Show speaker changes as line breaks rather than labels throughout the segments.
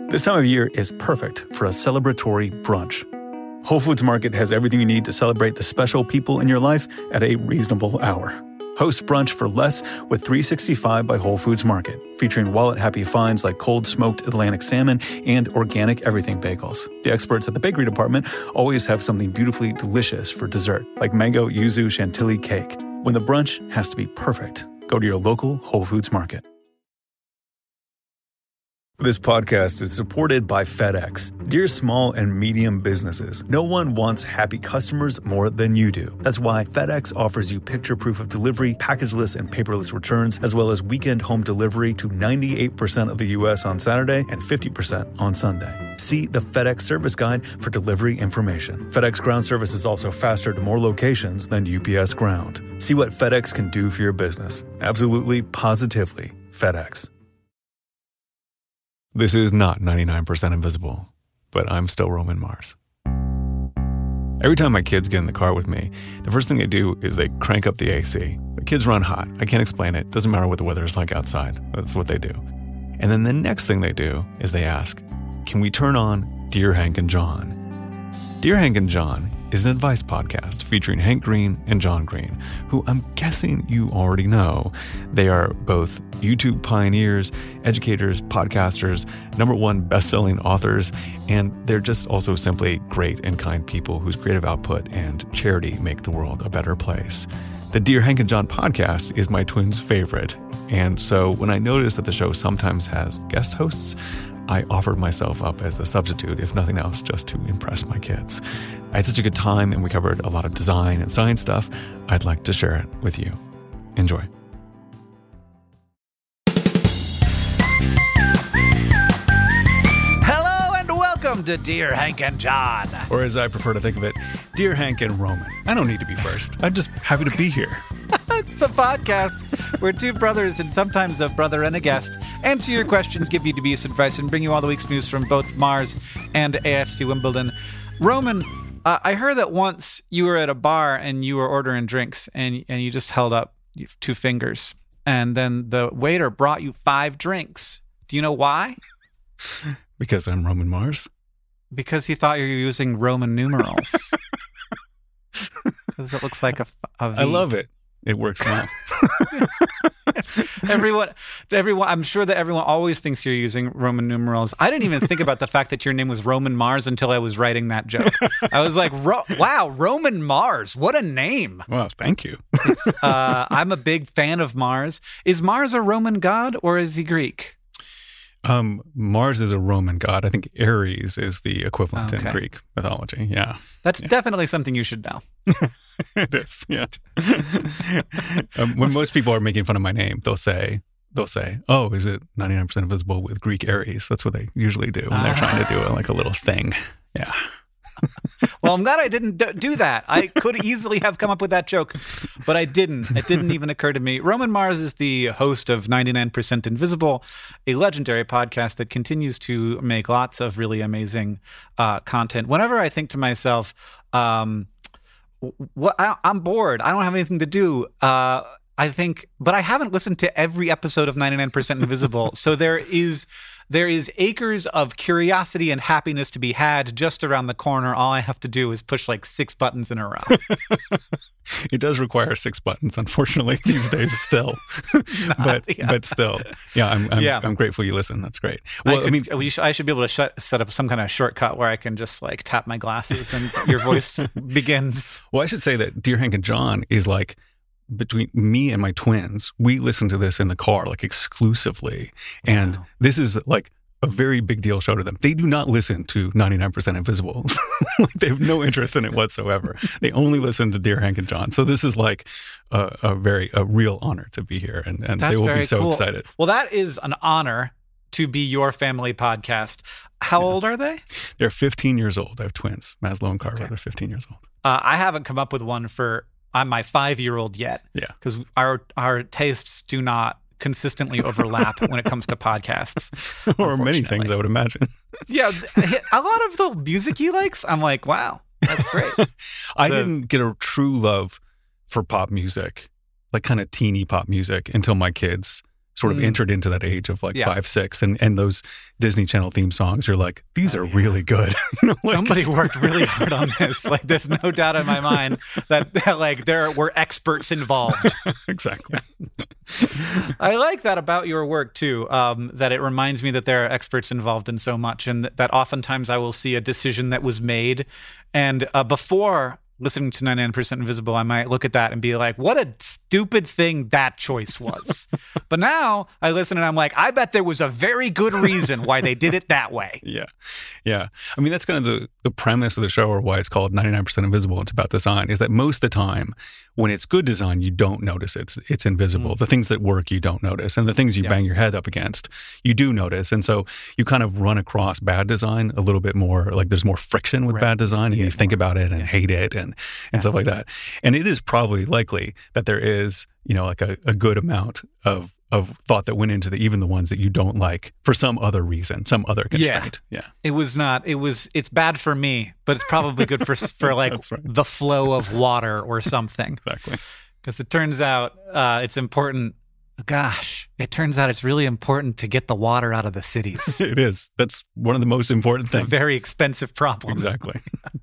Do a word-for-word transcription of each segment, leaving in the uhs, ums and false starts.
This time of year is perfect for a celebratory brunch. Whole Foods Market has everything you need to celebrate the special people in your life at a reasonable hour. Host brunch for less with three sixty-five by Whole Foods Market, featuring wallet-happy finds like cold smoked Atlantic salmon and organic everything bagels. The experts at the bakery department always have something beautifully delicious for dessert, like mango yuzu chantilly cake. When the brunch has to be perfect, go to your local Whole Foods Market. This podcast is supported by FedEx. Dear small and medium businesses, no one wants happy customers more than you do. That's why FedEx offers you picture proof of delivery, packageless and paperless returns, as well as weekend home delivery to ninety-eight percent of the U S on Saturday and fifty percent on Sunday. See the FedEx service guide for delivery information. FedEx Ground service is also faster to more locations than U P S Ground. See what FedEx can do for your business. Absolutely, positively, FedEx. This is not ninety-nine percent Invisible, but I'm still Roman Mars. Every time my kids get in the car with me, the first thing they do is they crank up the A C. The kids run hot. I can't explain it. Doesn't matter what the weather is like outside. That's what they do. And then the next thing they do is they ask, can we turn on Dear Hank and John? Dear Hank and John is an advice podcast featuring Hank Green and John Green, who I'm guessing you already know. They are both YouTube pioneers, educators, podcasters, number one best-selling authors, and they're just also simply great and kind people whose creative output and charity make the world a better place. The Dear Hank and John podcast is my twins' favorite, and so when I noticed that the show sometimes has guest hosts, I offered myself up as a substitute, if nothing else, just to impress my kids. I had such a good time, and we covered a lot of design and science stuff. I'd like to share it with you. Enjoy.
Hello and welcome to Dear Hank and John.
Or as I prefer to think of it, Dear Hank and Roman. I don't need to be first. I'm just happy to be here.
It's a podcast where two brothers and sometimes a brother and a guest answer your questions, give you dubious advice, and bring you all the week's news from both Mars and A F C Wimbledon. Roman, uh, I heard that once you were at a bar and you were ordering drinks and, and you just held up two fingers and then the waiter brought you five drinks. Do you know why?
Because I'm Roman Mars.
Because he thought you were using Roman numerals. Because it looks like a, a V.
I love it. It works now.
everyone, everyone. I'm sure that everyone always thinks you're using Roman numerals. I didn't even think about the fact that your name was Roman Mars until I was writing that joke. I was like, Ro- wow, Roman Mars. What a name.
Well, thank you.
it's, uh, I'm a big fan of Mars. Is Mars a Roman god or is he Greek?
Um, Mars is a Roman god. I think Ares is the equivalent
okay.
in Greek mythology. Yeah.
That's
yeah.
definitely something you should know.
It is, yeah. um, when most people are making fun of my name, they'll say, they'll say, oh, is it ninety-nine percent Invisible with Greek Ares? That's what they usually do when they're uh. trying to do a, like a little thing. Yeah.
Well, I'm glad I didn't do that. I could easily have come up with that joke, but I didn't. It didn't even occur to me. Roman Mars is the host of ninety-nine percent Invisible, a legendary podcast that continues to make lots of really amazing uh, content. Whenever I think to myself, um, what I, I'm bored, I don't have anything to do, uh, I think, but I haven't listened to every episode of ninety-nine percent Invisible, so there is... There is acres of curiosity and happiness to be had just around the corner. All I have to do is push like six buttons in a row.
It does require six buttons, unfortunately, these days still.
Not,
but
yeah.
but still, yeah, I'm I'm,
yeah.
I'm grateful you listen. That's great. Well, I, could,
I mean, we sh- I should be able to shut, set up some kind of shortcut where I can just like tap my glasses and your voice begins.
Well, I should say that Dear Hank and John is like, between me and my twins, we listen to this in the car, like exclusively. And wow. This is like a very big deal show to them. They do not listen to ninety-nine percent Invisible. Like, they have no interest in it whatsoever. They only listen to Dear Hank and John. So this is like a, a very, a real honor to be here. And, and they will be so
cool.
excited.
Well, that is an honor to be your family podcast. How yeah. old are they?
They're fifteen years old. I have twins, Maslow and Carver.
Okay.
They're fifteen years old.
Uh, I haven't come up with one for I'm my five-year-old yet.
Yeah.
Because our our tastes do not consistently overlap when it comes to podcasts.
Or many things, I would imagine.
Yeah. A lot of the music he likes, I'm like, wow, that's great.
I
the,
didn't get a true love for pop music, like kind of teeny pop music, until my kids sort of
Mm.
entered into that age of like
Yeah.
five, six, and, and those Disney Channel theme songs, you're like, these
Oh,
are
yeah.
really good. You know, like-
Somebody worked really hard on this. Like, there's no doubt in my mind that, that like there were experts involved.
exactly.
I like that about your work too. Um, that it reminds me that there are experts involved in so much, and that oftentimes I will see a decision that was made, and uh, before listening to ninety-nine percent Invisible, I might look at that and be like, what a stupid thing that choice was. But now I listen and I'm like, I bet there was a very good reason why they did it that way.
Yeah. Yeah. I mean, that's kind of the, the premise of the show, or why it's called ninety-nine percent Invisible. It's about design, is that most of the time when it's good design, you don't notice it's it's invisible.
Mm.
The things that work, you don't notice. And the things you
Yeah.
bang your head up against, you do notice. And so you kind of run across bad design a little bit more, like there's more friction with
Right.
bad design,
See
and you
it
think
more.
about it and
Yeah.
hate it and, and
Yeah.
stuff like that. And it is probably likely that there is, you know, like a, a good amount of of thought that went into the, even the ones that you don't like for some other reason, some other
Yeah.
constraint. Yeah.
It was not. It was. It's bad for me, but it's probably good for for like
That's right.
the flow of water or something.
Exactly.
Because it turns out uh, it's important. Gosh, it turns out it's really important to get the water out of the cities.
It is. That's one of the most important
It's a
things.
very expensive problem.
Exactly.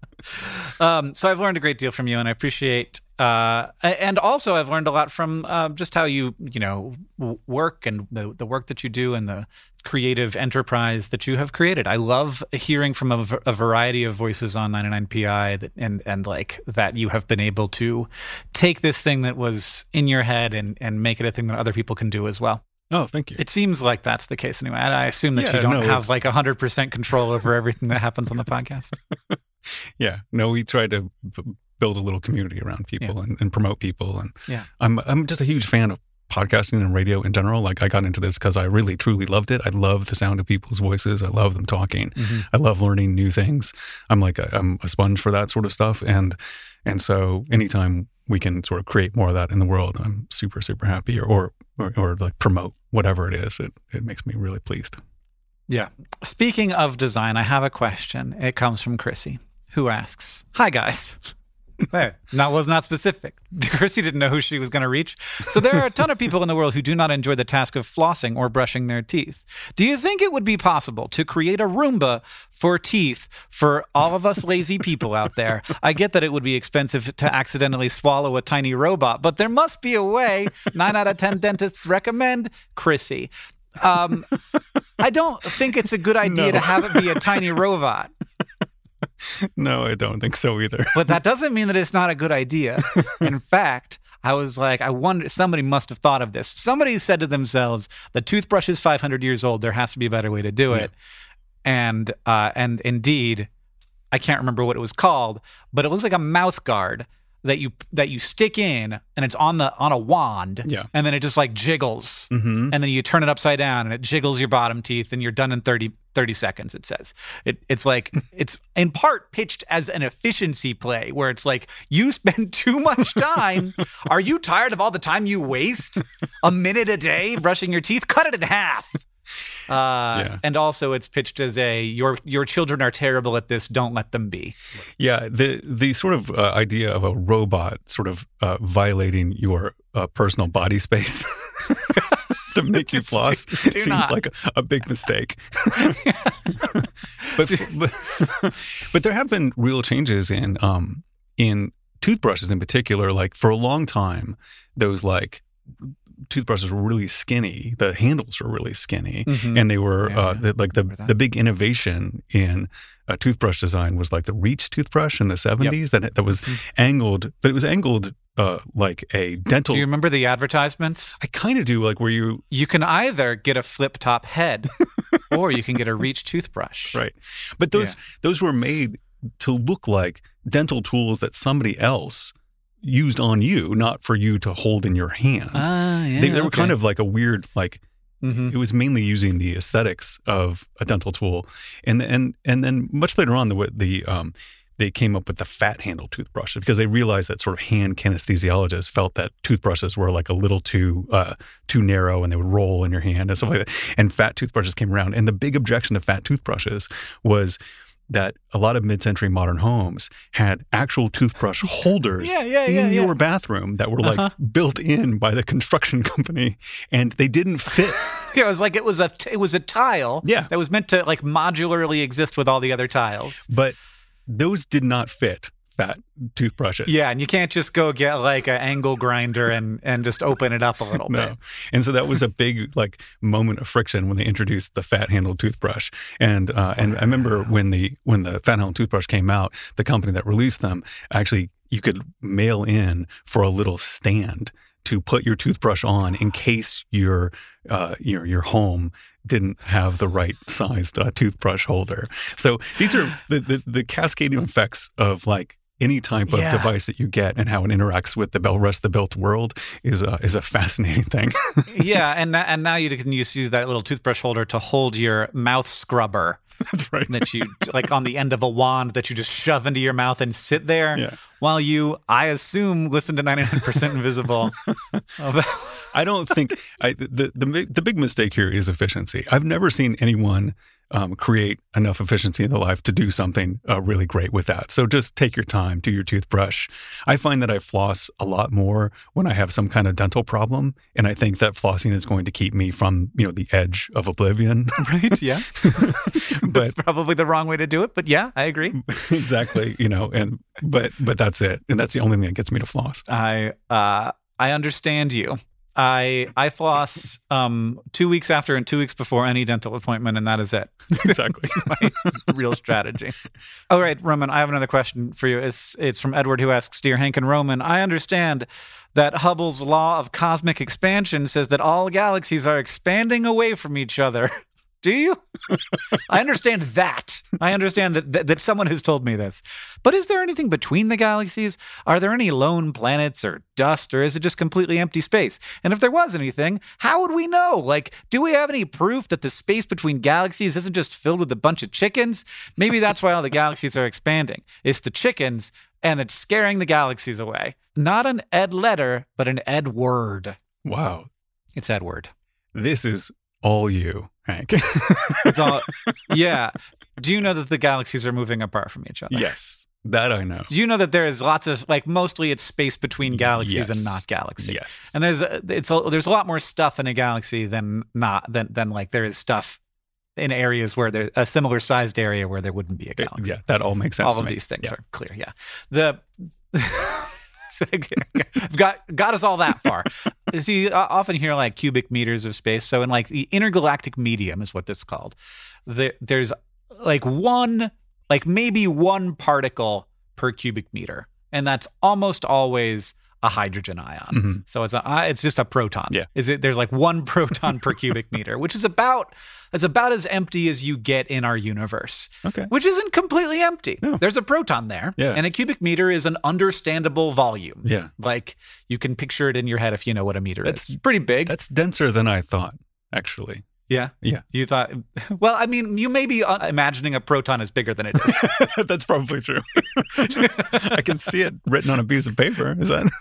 Um, so I've learned a great deal from you, and I appreciate. Uh, and also, I've learned a lot from uh, just how you, you know, w- work and the the work that you do and the creative enterprise that you have created. I love hearing from a, v- a variety of voices on ninety-nine P I, that, and and like that you have been able to take this thing that was in your head and and make it a thing that other people can do as well.
Oh, thank you.
It seems like that's the case anyway. And I assume that
Yeah,
you don't
no,
have
it's-
like one hundred percent control over everything that happens on the podcast.
Yeah. No, we try to b- build a little community around people and, and promote people. And
Yeah.
I'm I'm just a huge fan of podcasting and radio in general. Like, I got into this because I really truly loved it. I love the sound of people's voices. I love them talking.
Mhm.
I love learning new things. I'm like a, I'm a sponge for that sort of stuff. And and so anytime we can sort of create more of that in the world, I'm super super happy. Or or or, or like promote whatever it is. It it makes me really pleased.
Yeah. Speaking of design, I have a question. It comes from Chrissy, who asks, "Hi guys." Hey, that was not specific. Chrissy didn't know who she was going to reach. So there are a ton of people in the world who do not enjoy the task of flossing or brushing their teeth. Do you think it would be possible to create a Roomba for teeth for all of us lazy people out there? I get that it would be expensive to accidentally swallow a tiny robot, but there must be a way. Nine out of ten dentists recommend Chrissy. Um, I don't think it's a good idea
No.
to have it be a tiny robot.
No, I don't think so either.
But that doesn't mean that it's not a good idea. In fact, I was like, I wonder, somebody must have thought of this. Somebody said to themselves, the toothbrush is five hundred years old. There has to be a better way to do it. And, uh, and indeed, I can't remember what it was called, but it looks like a mouth guard that you that you stick in, and it's on the on a wand,
Yeah.
and then it just like jiggles,
Mm-hmm.
and then you turn it upside down, and it jiggles your bottom teeth, and you're done in thirty, thirty seconds. It says it. It's like it's in part pitched as an efficiency play, where it's like you spend too much time. Are you tired of all the time you waste? A minute a day brushing your teeth? Cut it in half. Uh,
Yeah.
And also, it's pitched as a your your children are terrible at this. Don't let them be.
Yeah, the the sort of uh, idea of a robot sort of uh, violating your uh, personal body space to make you floss
Do- do
seems
not.
like a, a big mistake. but, but but there have been real changes in um in toothbrushes in particular. Like, for a long time, those like toothbrushes were really skinny. The handles were really skinny,
Mhm.
and they were
Yeah,
uh,
yeah.
the, like the
Remember that.
the big innovation in uh, toothbrush design was like the Reach toothbrush in the seventies. That that was
Mhm.
angled, but it was angled uh, like a dental.
Do you remember the advertisements?
I kind of do, like where you
You can either get a flip top head or you can get a Reach toothbrush.
right, but those those were made to look like dental tools that somebody else used on you, not for you to hold in your hand.
Ah, yeah.
they, they were kind of like a weird like.
hmm
It was mainly using the aesthetics of a dental tool, and and and then much later on, the the um, they came up with the fat handle toothbrush because they realized that sort of hand kinesthesiologists felt that toothbrushes were like a little too uh, too narrow and they would roll in your hand and stuff like that. And fat toothbrushes came around, and the big objection to fat toothbrushes was that a lot of mid-century modern homes had actual toothbrush holders
yeah, yeah,
in
yeah, yeah.
your bathroom that were like
Uh-huh.
built in by the construction company, and they didn't fit.
Yeah, it was like it was a it was a tile
Yeah.
that was meant to like modularly exist with all the other tiles.
But those did not fit fat toothbrushes.
Yeah, and you can't just go get like an angle grinder and and just open it up a little
No.
bit.
And so that was a big like moment of friction when they introduced the fat handled toothbrush. And uh, and I remember when the when the fat handled toothbrush came out, the company that released them actually you could mail in for a little stand to put your toothbrush on in case your uh, your your home didn't have the right sized uh, toothbrush holder. So these are the, the the cascading effects of like any type of
Yeah.
device that you get and how it interacts with the bel- rest of the built world is a, is a fascinating thing.
Yeah, and na- and now you can use use that little toothbrush holder to hold your mouth scrubber
That's right.
that you like on the end of a wand that you just shove into your mouth and sit there
Yeah.
while you, I assume, listen to ninety-nine percent Invisible. About-
I don't think I, the, the the big mistake here is efficiency. I've never seen anyone um, create enough efficiency in their life to do something uh, really great with that. So just take your time, do your toothbrush. I find that I floss a lot more when I have some kind of dental problem, and I think that flossing is going to keep me from you know the edge of oblivion.
right? Yeah.
But
That's probably the wrong way to do it, but yeah, I agree.
exactly, you know, and but but that's it, and that's the only thing that gets me to floss.
I uh I understand you. I I floss um two weeks after and two weeks before any dental appointment, and that is it.
Exactly.
My real strategy. All right, Roman, I have another question for you. It's it's from Edward, who asks, Dear Hank and Roman, I understand that Hubble's law of cosmic expansion says that all galaxies are expanding away from each other. Do you? I understand that. I understand that, that that someone has told me this. But is there anything between the galaxies? Are there any lone planets or dust, or is it just completely empty space? And if there was anything, how would we know? Like, do we have any proof that the space between galaxies isn't just filled with a bunch of chickens? Maybe that's why all the galaxies are expanding. It's the chickens, and it's scaring the galaxies away. Not an Ed letter, but an Ed word.
Wow,
It's Edward.
this is all you, Hank.
It's all, yeah. Do you know that the galaxies are moving apart from each other?
Yes, that I know.
Do you know that there is lots of, like, mostly it's space between galaxies
Yes.
and not galaxy?
Yes.
And there's a, it's a, there's a lot more stuff in a galaxy than not than than like there is stuff in areas where there a similar sized area where there wouldn't be a galaxy.
Yeah, that all makes sense.
All
to
of
me.
these things
Yeah.
are clear. Yeah. The I've got got us all that far. So you often hear like cubic meters of space. So in like the intergalactic medium is what this is called. There, there's like one, like maybe one particle per cubic meter, and that's almost always a hydrogen ion.
Mhm.
So it's a it's just a proton.
Yeah.
Is it? There's like one proton per cubic meter, which is about it's about as empty as you get in our universe.
Okay.
Which isn't completely empty.
No.
There's a proton there.
Yeah.
And a cubic meter is an understandable volume.
Yeah.
Like you can picture it in your head if you know what a meter
That's-
is. It's pretty big.
That's denser than I thought, actually.
yeah.
Yeah.
You thought, well, I mean, you may be uh, imagining a proton is bigger than it is.
That's probably true. I can see it written on a piece of paper. Is that?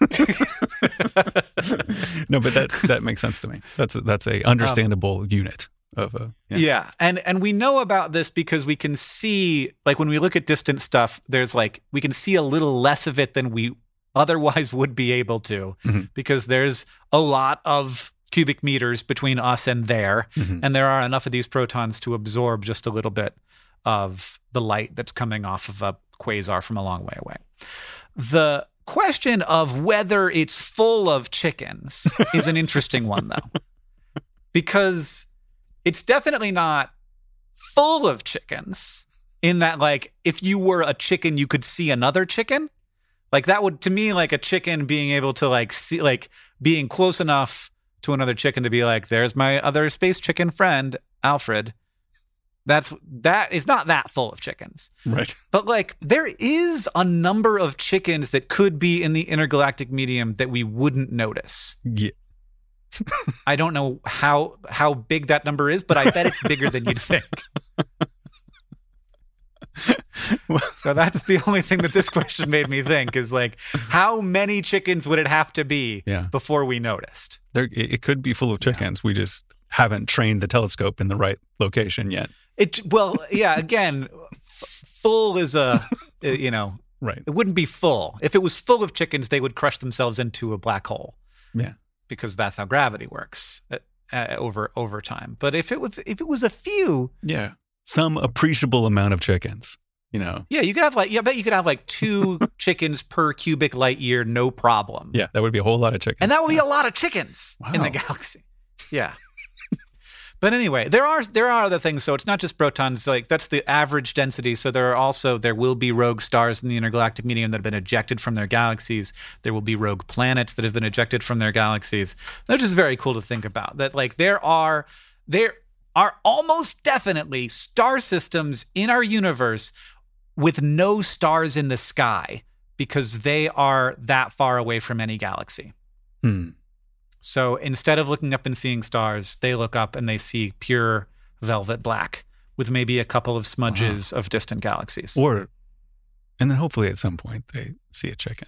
No, but that that makes sense to me. That's a, that's a understandable unit of a.
Yeah.
Yeah.
And and we know about this because we can see, like when we look at distant stuff, there's like, we can see a little less of it than we otherwise would be able to
Mhm.
because there's a lot of cubic meters between us and there.
Mhm.
And there are enough of these protons to absorb just a little bit of the light that's coming off of a quasar from a long way away. The question of whether it's full of chickens is an interesting one, though, because it's definitely not full of chickens in that, like, if you were a chicken, you could see another chicken. Like that would, to me, like a chicken being able to like see, like being close enough to another chicken to be like, there's my other space chicken friend, Alfred. That's that is not that full of chickens.
Right.
But like there is a number of chickens that could be in the intergalactic medium that we wouldn't notice.
Yeah.
I don't know how how big that number is, but I bet it's bigger than you'd think. So that's the only thing that this question made me think is like, how many chickens would it have to be
Yeah.
before we noticed?
There, it it could be full of chickens. We just haven't trained the telescope in the right location yet.
It well, yeah. Again, f- full as a, you know,
right.
It wouldn't be full. If it was full of chickens, they would crush themselves into a black hole.
Yeah.
Because that's how gravity works uh, uh, over over time. But if it was if it was a few,
yeah, some appreciable amount of chickens, you know.
Yeah, you could have like yeah, I bet you could have like two chickens per cubic light year, no problem.
Yeah, that would be a whole lot of chickens.
And that would
yeah.
be a lot of chickens
wow.
in the galaxy. Yeah. But anyway, there are there are other things. So it's not just protons. Like that's the average density. So there are also there will be rogue stars in the intergalactic medium that have been ejected from their galaxies. There will be rogue planets that have been ejected from their galaxies. That's just very cool to think about. That like there are there are almost definitely star systems in our universe with no stars in the sky because they are that far away from any galaxy.
Hmm.
So instead of looking up and seeing stars, they look up and they see pure velvet black with maybe a couple of smudges wow. of distant galaxies.
Or, and then hopefully at some point they see a chicken.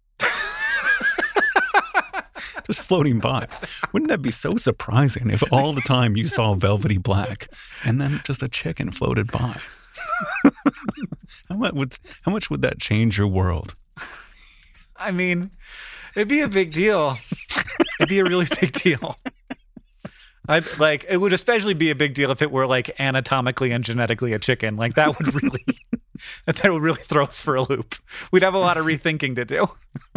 Just floating by. Wouldn't that be so surprising if all the time you saw velvety black and then just a chicken floated by? how much would, how much would that change your world?
I mean, it'd be a big deal. It'd be a really big deal. I'd like it would especially be a big deal if it were like anatomically and genetically a chicken. Like that would really that would really throw us for a loop. We'd have a lot of rethinking to do.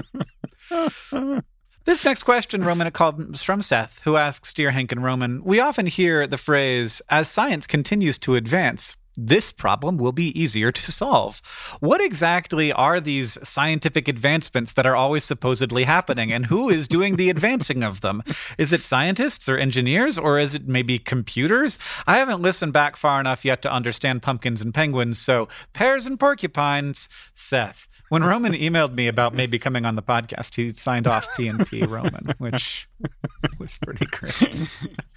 This next question, Roman, it called from Seth, who asks, Dear Hank and Roman, we often hear the phrase, as science continues to advance, this problem will be easier to solve. What exactly are these scientific advancements that are always supposedly happening, and who is doing the advancing of them? Is it scientists or engineers, or is it maybe computers? I haven't listened back far enough yet to understand pumpkins and penguins, so pears and porcupines, Seth. When Roman emailed me about maybe coming on the podcast, he signed off P and P Roman, which was pretty great.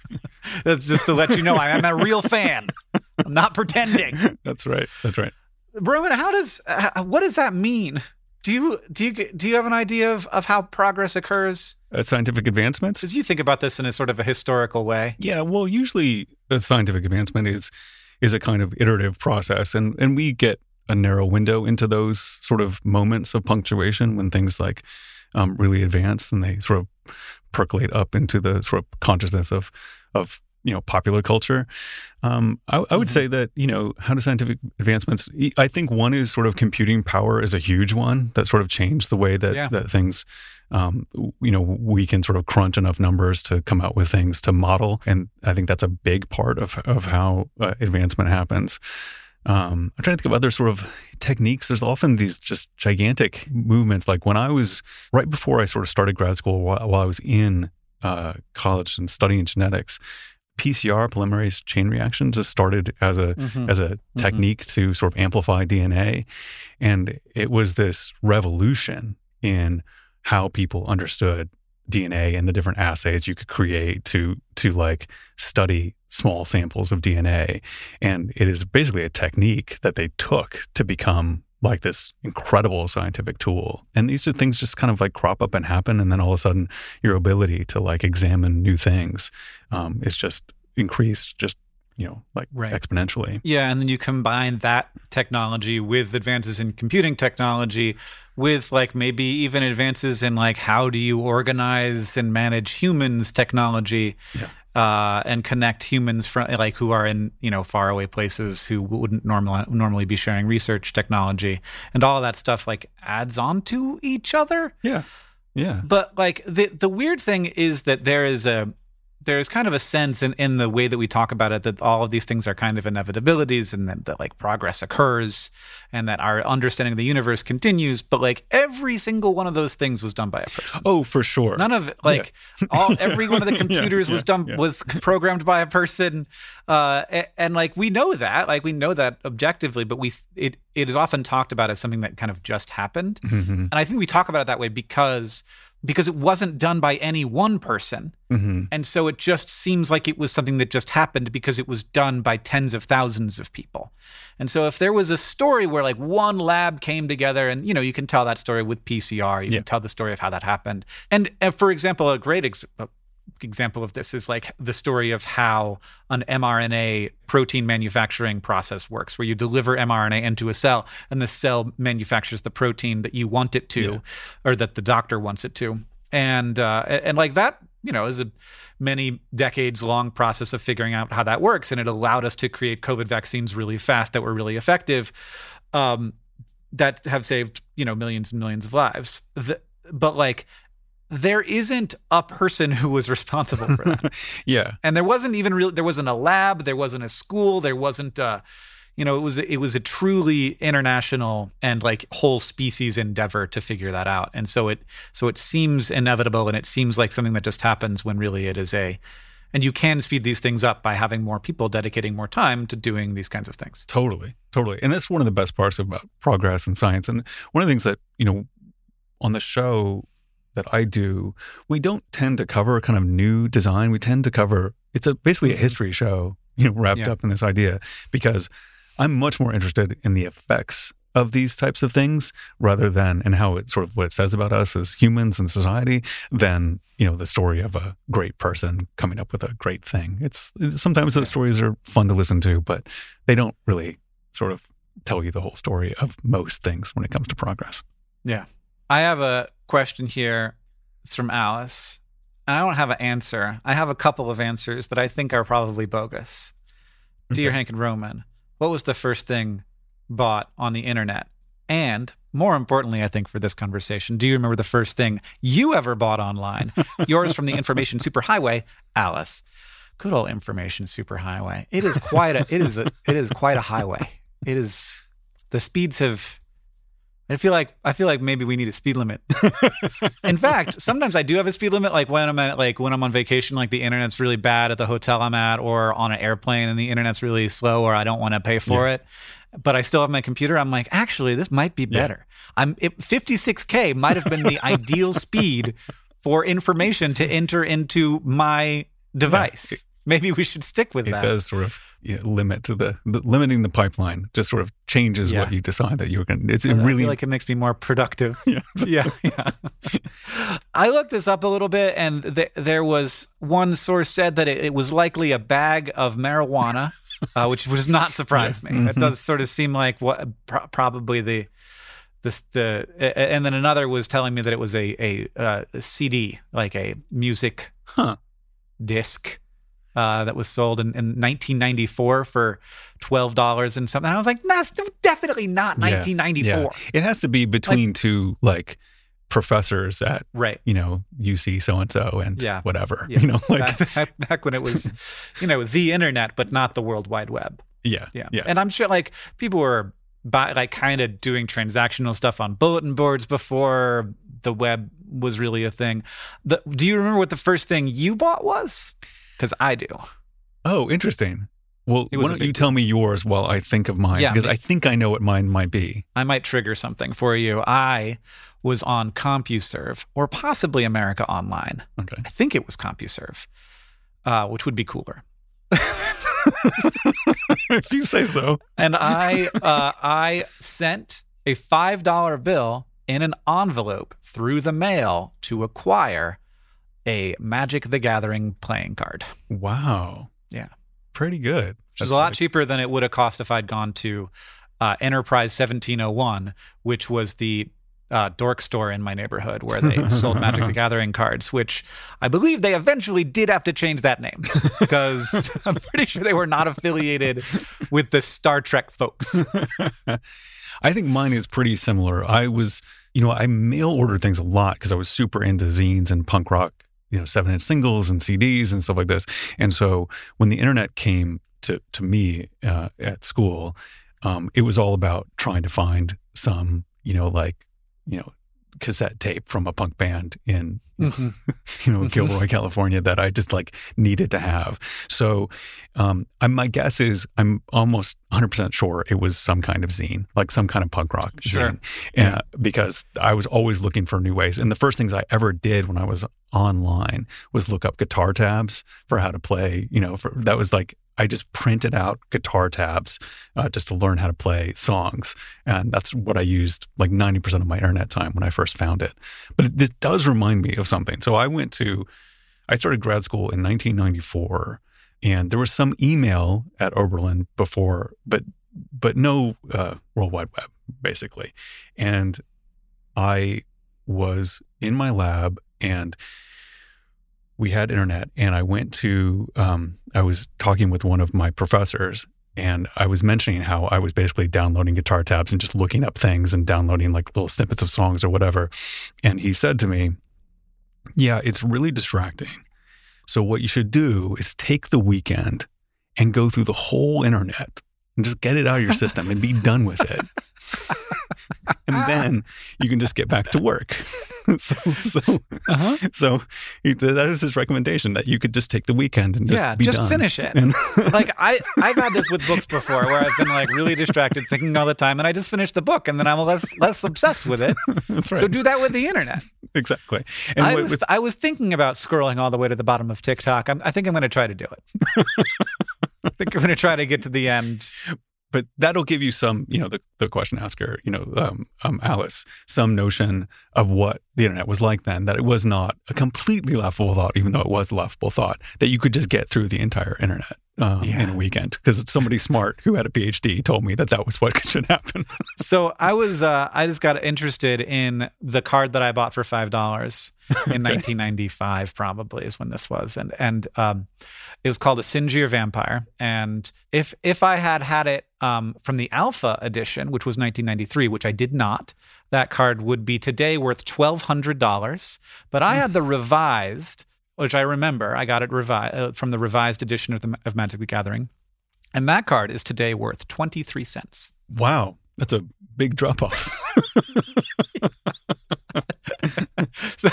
That's just to let you know I am a real fan. I'm not pretending.
That's right. That's right.
Roman, how does what does that mean? Do you do you do you have an idea of, of how progress occurs?
Uh, scientific advancements?
Because you think about this in a sort of a historical way.
Yeah. Well, usually a scientific advancement is is a kind of iterative process, and and we get a narrow window into those sort of moments of punctuation when things like um, really advance and they sort of percolate up into the sort of consciousness of of you know popular culture. Um, I, I would mm-hmm. say that you know how do scientific advancements? I think one is sort of computing power is a huge one that sort of changed the way that
yeah.
that things. Um, you know, we can sort of crunch enough numbers to come out with things to model, and I think that's a big part of of how uh, advancement happens. Um, I'm trying to think of other sort of techniques. There's often these just gigantic movements. Like when I was, right before I sort of started grad school, while, while I was in uh, college and studying genetics, P C R, polymerase chain reactions, has started as a mm-hmm. as a mm-hmm. technique to sort of amplify D N A. And it was this revolution in how people understood D N A and the different assays you could create to to like study small samples of D N A. And it is basically a technique that they took to become like this incredible scientific tool. And these are things just kind of like crop up and happen. And then all of a sudden your ability to like examine new things um, is just increased just, you know, like right. exponentially.
Yeah. And then you combine that technology with advances in computing technology with like maybe even advances in like how do you organize and manage humans technology
yeah.
uh, and connect humans from like who are in, you know, faraway places who wouldn't normally normally be sharing research technology, and all of that stuff like adds on to each other.
Yeah. Yeah.
But like the the weird thing is that there is a there's kind of a sense in, in the way that we talk about it that all of these things are kind of inevitabilities, and that, that like progress occurs and that our understanding of the universe continues. But like every single one of those things was done by a person.
Oh, for sure.
None of it, like yeah. all every one of the computers yeah, was done yeah. was programmed by a person. Uh, and, and like we know that, like we know that objectively, but we it it is often talked about as something that kind of just happened.
Mm-hmm.
And I think we talk about it that way because because it wasn't done by any one person.
Mm-hmm.
And so it just seems like it was something that just happened because it was done by tens of thousands of people. And so if there was a story where like one lab came together, and, you know, you can tell that story with P C R, you
yeah.
can tell the story of how that happened. And, and for example, a great, ex- example of this is like the story of how an mRNA protein manufacturing process works, where you deliver mRNA into a cell and the cell manufactures the protein that you want it to, yeah. or that the doctor wants it to. And, uh, and like that, you know, is a many decades long process of figuring out how that works. And it allowed us to create COVID vaccines really fast that were really effective, um, that have saved, you know, millions and millions of lives. The, but like, there isn't a person who was responsible for that.
Yeah.
And there wasn't even really, there wasn't a lab, there wasn't a school, there wasn't a, you know, it was, it was a truly international and like whole species endeavor to figure that out. And so it, so it seems inevitable, and it seems like something that just happens when really it is a, and you can speed these things up by having more people dedicating more time to doing these kinds of things.
Totally. Totally. And that's one of the best parts about progress in science. And one of the things that, you know, on the show that I do, we don't tend to cover kind of new design. We tend to cover, it's a basically a history show, you know, wrapped yeah. up in this idea, because I'm much more interested in the effects of these types of things rather than, and how it sort of what it says about us as humans and society, than, you know, the story of a great person coming up with a great thing. It's, sometimes those stories are fun to listen to, but they don't really sort of tell you the whole story of most things when it comes to progress.
Yeah. I have a question here. It's from Alice. And I don't have an answer. I have a couple of answers that I think are probably bogus. Okay. Dear Hank and Roman, what was the first thing bought on the internet? And more importantly, I think for this conversation, do you remember the first thing you ever bought online? Yours from the Information Superhighway, Alice. Good old Information Superhighway. It is quite a it is a it is quite a highway. It is, the speeds have, I feel like I feel like maybe we need a speed limit. In fact, sometimes I do have a speed limit, like when I'm at, like when I'm on vacation, like the internet's really bad at the hotel I'm at, or on an airplane and the internet's really slow, or I don't want to pay for yeah. it. But I still have my computer. I'm like, actually, this might be better. Yeah. I'm it, fifty-six K might have been the ideal speed for information to enter into my device. Yeah. Maybe we should stick with
it
that.
It does sort of you know, limit to the, the limiting the pipeline just sort of changes yeah. what you decide that you're going to. It's it
I
really
feel like it makes me more productive.
Yeah,
yeah. yeah. I looked this up a little bit, and th- there was one source said that it, it was likely a bag of marijuana, uh, which does not surprise yeah. me. Mm-hmm. It does sort of seem like what pro- probably the this the and then another was telling me that it was a a, uh, a C D, like a music
huh.
disc. Uh, that was sold in, in nineteen ninety-four for twelve dollars and something. And I was like, that's definitely not nineteen ninety-four.
Yeah, yeah. It has to be between like, two like professors at,
right.
you know, U C so-and-so and
yeah.
whatever.
Yeah.
You know, like
back, back when it was, you know, the internet, but not the World Wide Web.
Yeah.
Yeah.
yeah.
And I'm sure like people were by, like kind of doing transactional stuff on bulletin boards before the web was really a thing. The, do you remember what the first thing you bought was? Because I do.
Oh, interesting. Well, why don't you
deal.
tell me yours while I think of mine?
Yeah,
because
me.
I think I know what mine might be.
I might trigger something for you. I was on CompuServe, or possibly America Online.
Okay.
I think it was CompuServe, uh, which would be cooler.
If you say so.
And I, uh, I sent a five dollar bill in an envelope through the mail to acquire a Magic the Gathering playing card.
Wow.
Yeah.
Pretty good.
Which is a lot like... cheaper than it would have cost if I'd gone to uh, Enterprise seventeen oh one, which was the uh, dork store in my neighborhood where they sold Magic the Gathering cards, which I believe they eventually did have to change that name because I'm pretty sure they were not affiliated with the Star Trek folks.
I think mine is pretty similar. I was, you know, I mail ordered things a lot because I was super into zines and punk rock, you know, seven inch singles and C Ds and stuff like this. And so when the internet came to, to me uh, at school, um, it was all about trying to find some, you know, like, you know, cassette tape from a punk band in, mm-hmm. you know, Gilroy, California that I just like needed to have. So um, I, my guess is I'm almost one hundred percent sure it was some kind of zine, like some kind of punk rock
sure.
zine, yeah. uh, because I was always looking for new ways. And the first things I ever did when I was online was look up guitar tabs for how to play, you know, for, that was like, I just printed out guitar tabs uh, just to learn how to play songs. And that's what I used like ninety percent of my internet time when I first found it. But it, this does remind me of something. So I went to, I started grad school in nineteen ninety-four, and there was some email at Oberlin before, but but no uh, World Wide Web, basically. And I was in my lab, and we had internet, and I went to, um, I was talking with one of my professors, and I was mentioning how I was basically downloading guitar tabs and just looking up things and downloading like little snippets of songs or whatever. And he said to me, yeah, it's really distracting. So what you should do is take the weekend and go through the whole internet and just get it out of your system and be done with it. And then you can just get back to work. so so, uh-huh. so he, that was his recommendation, that you could just take the weekend and just
yeah,
be
just
done.
finish it.
And
like I, I've had this with books before, where I've been like really distracted, thinking all the time, and I just finish the book, and then I'm less less obsessed with it.
That's right.
So do that with the internet.
Exactly. And
I
with,
was I was thinking about scrolling all the way to the bottom of TikTok. I'm, I think I'm going to try to do it. I think I'm going to try to get to the end.
But that'll give you some, you know, the, the question asker, you know, um, um, Alice, some notion of what the internet was like then, that it was not a completely laughable thought, even though it was a laughable thought, that you could just get through the entire internet um, yeah. in a weekend. Because somebody smart who had a P H D told me that that was what should happen.
So I was, uh, I just got interested in the card that I bought for five dollars in okay. nineteen ninety-five, probably is when this was. And, and um, it was called a Sinjir Vampire. And if, if I had had it um, from the Alpha edition, which was nineteen ninety-three, which I did not, that card would be today worth twelve hundred dollars. But I had the revised, which I remember, I got it revi- uh, from the revised edition of, the, of Magic the Gathering. And that card is today worth twenty-three cents.
Wow. That's a big drop off.
so,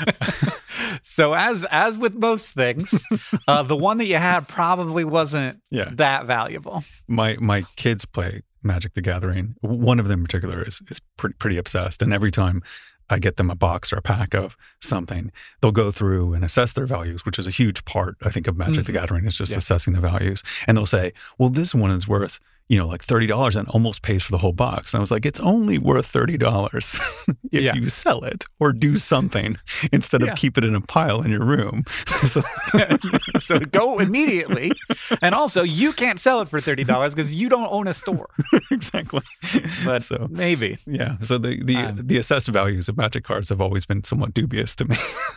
so as as with most things, uh, the one that you had probably wasn't yeah. that valuable.
My my kids play Magic the Gathering. One of them in particular is is pretty, pretty obsessed. And every time I get them a box or a pack of something, they'll go through and assess their values, which is a huge part, I think, of Magic mm-hmm. the Gathering, is just yeah. assessing the values. And they'll say, well, this one is worth, you know, like thirty dollars and almost pays for the whole box. And I was like, it's only worth thirty dollars if yeah. you sell it or do something instead of yeah. keep it in a pile in your room. so,
so go immediately. And also, you can't sell it for thirty dollars because you don't own a store.
Exactly.
But so, maybe.
Yeah. So the, the, um, the assessed values of Magic cards have always been somewhat dubious to me.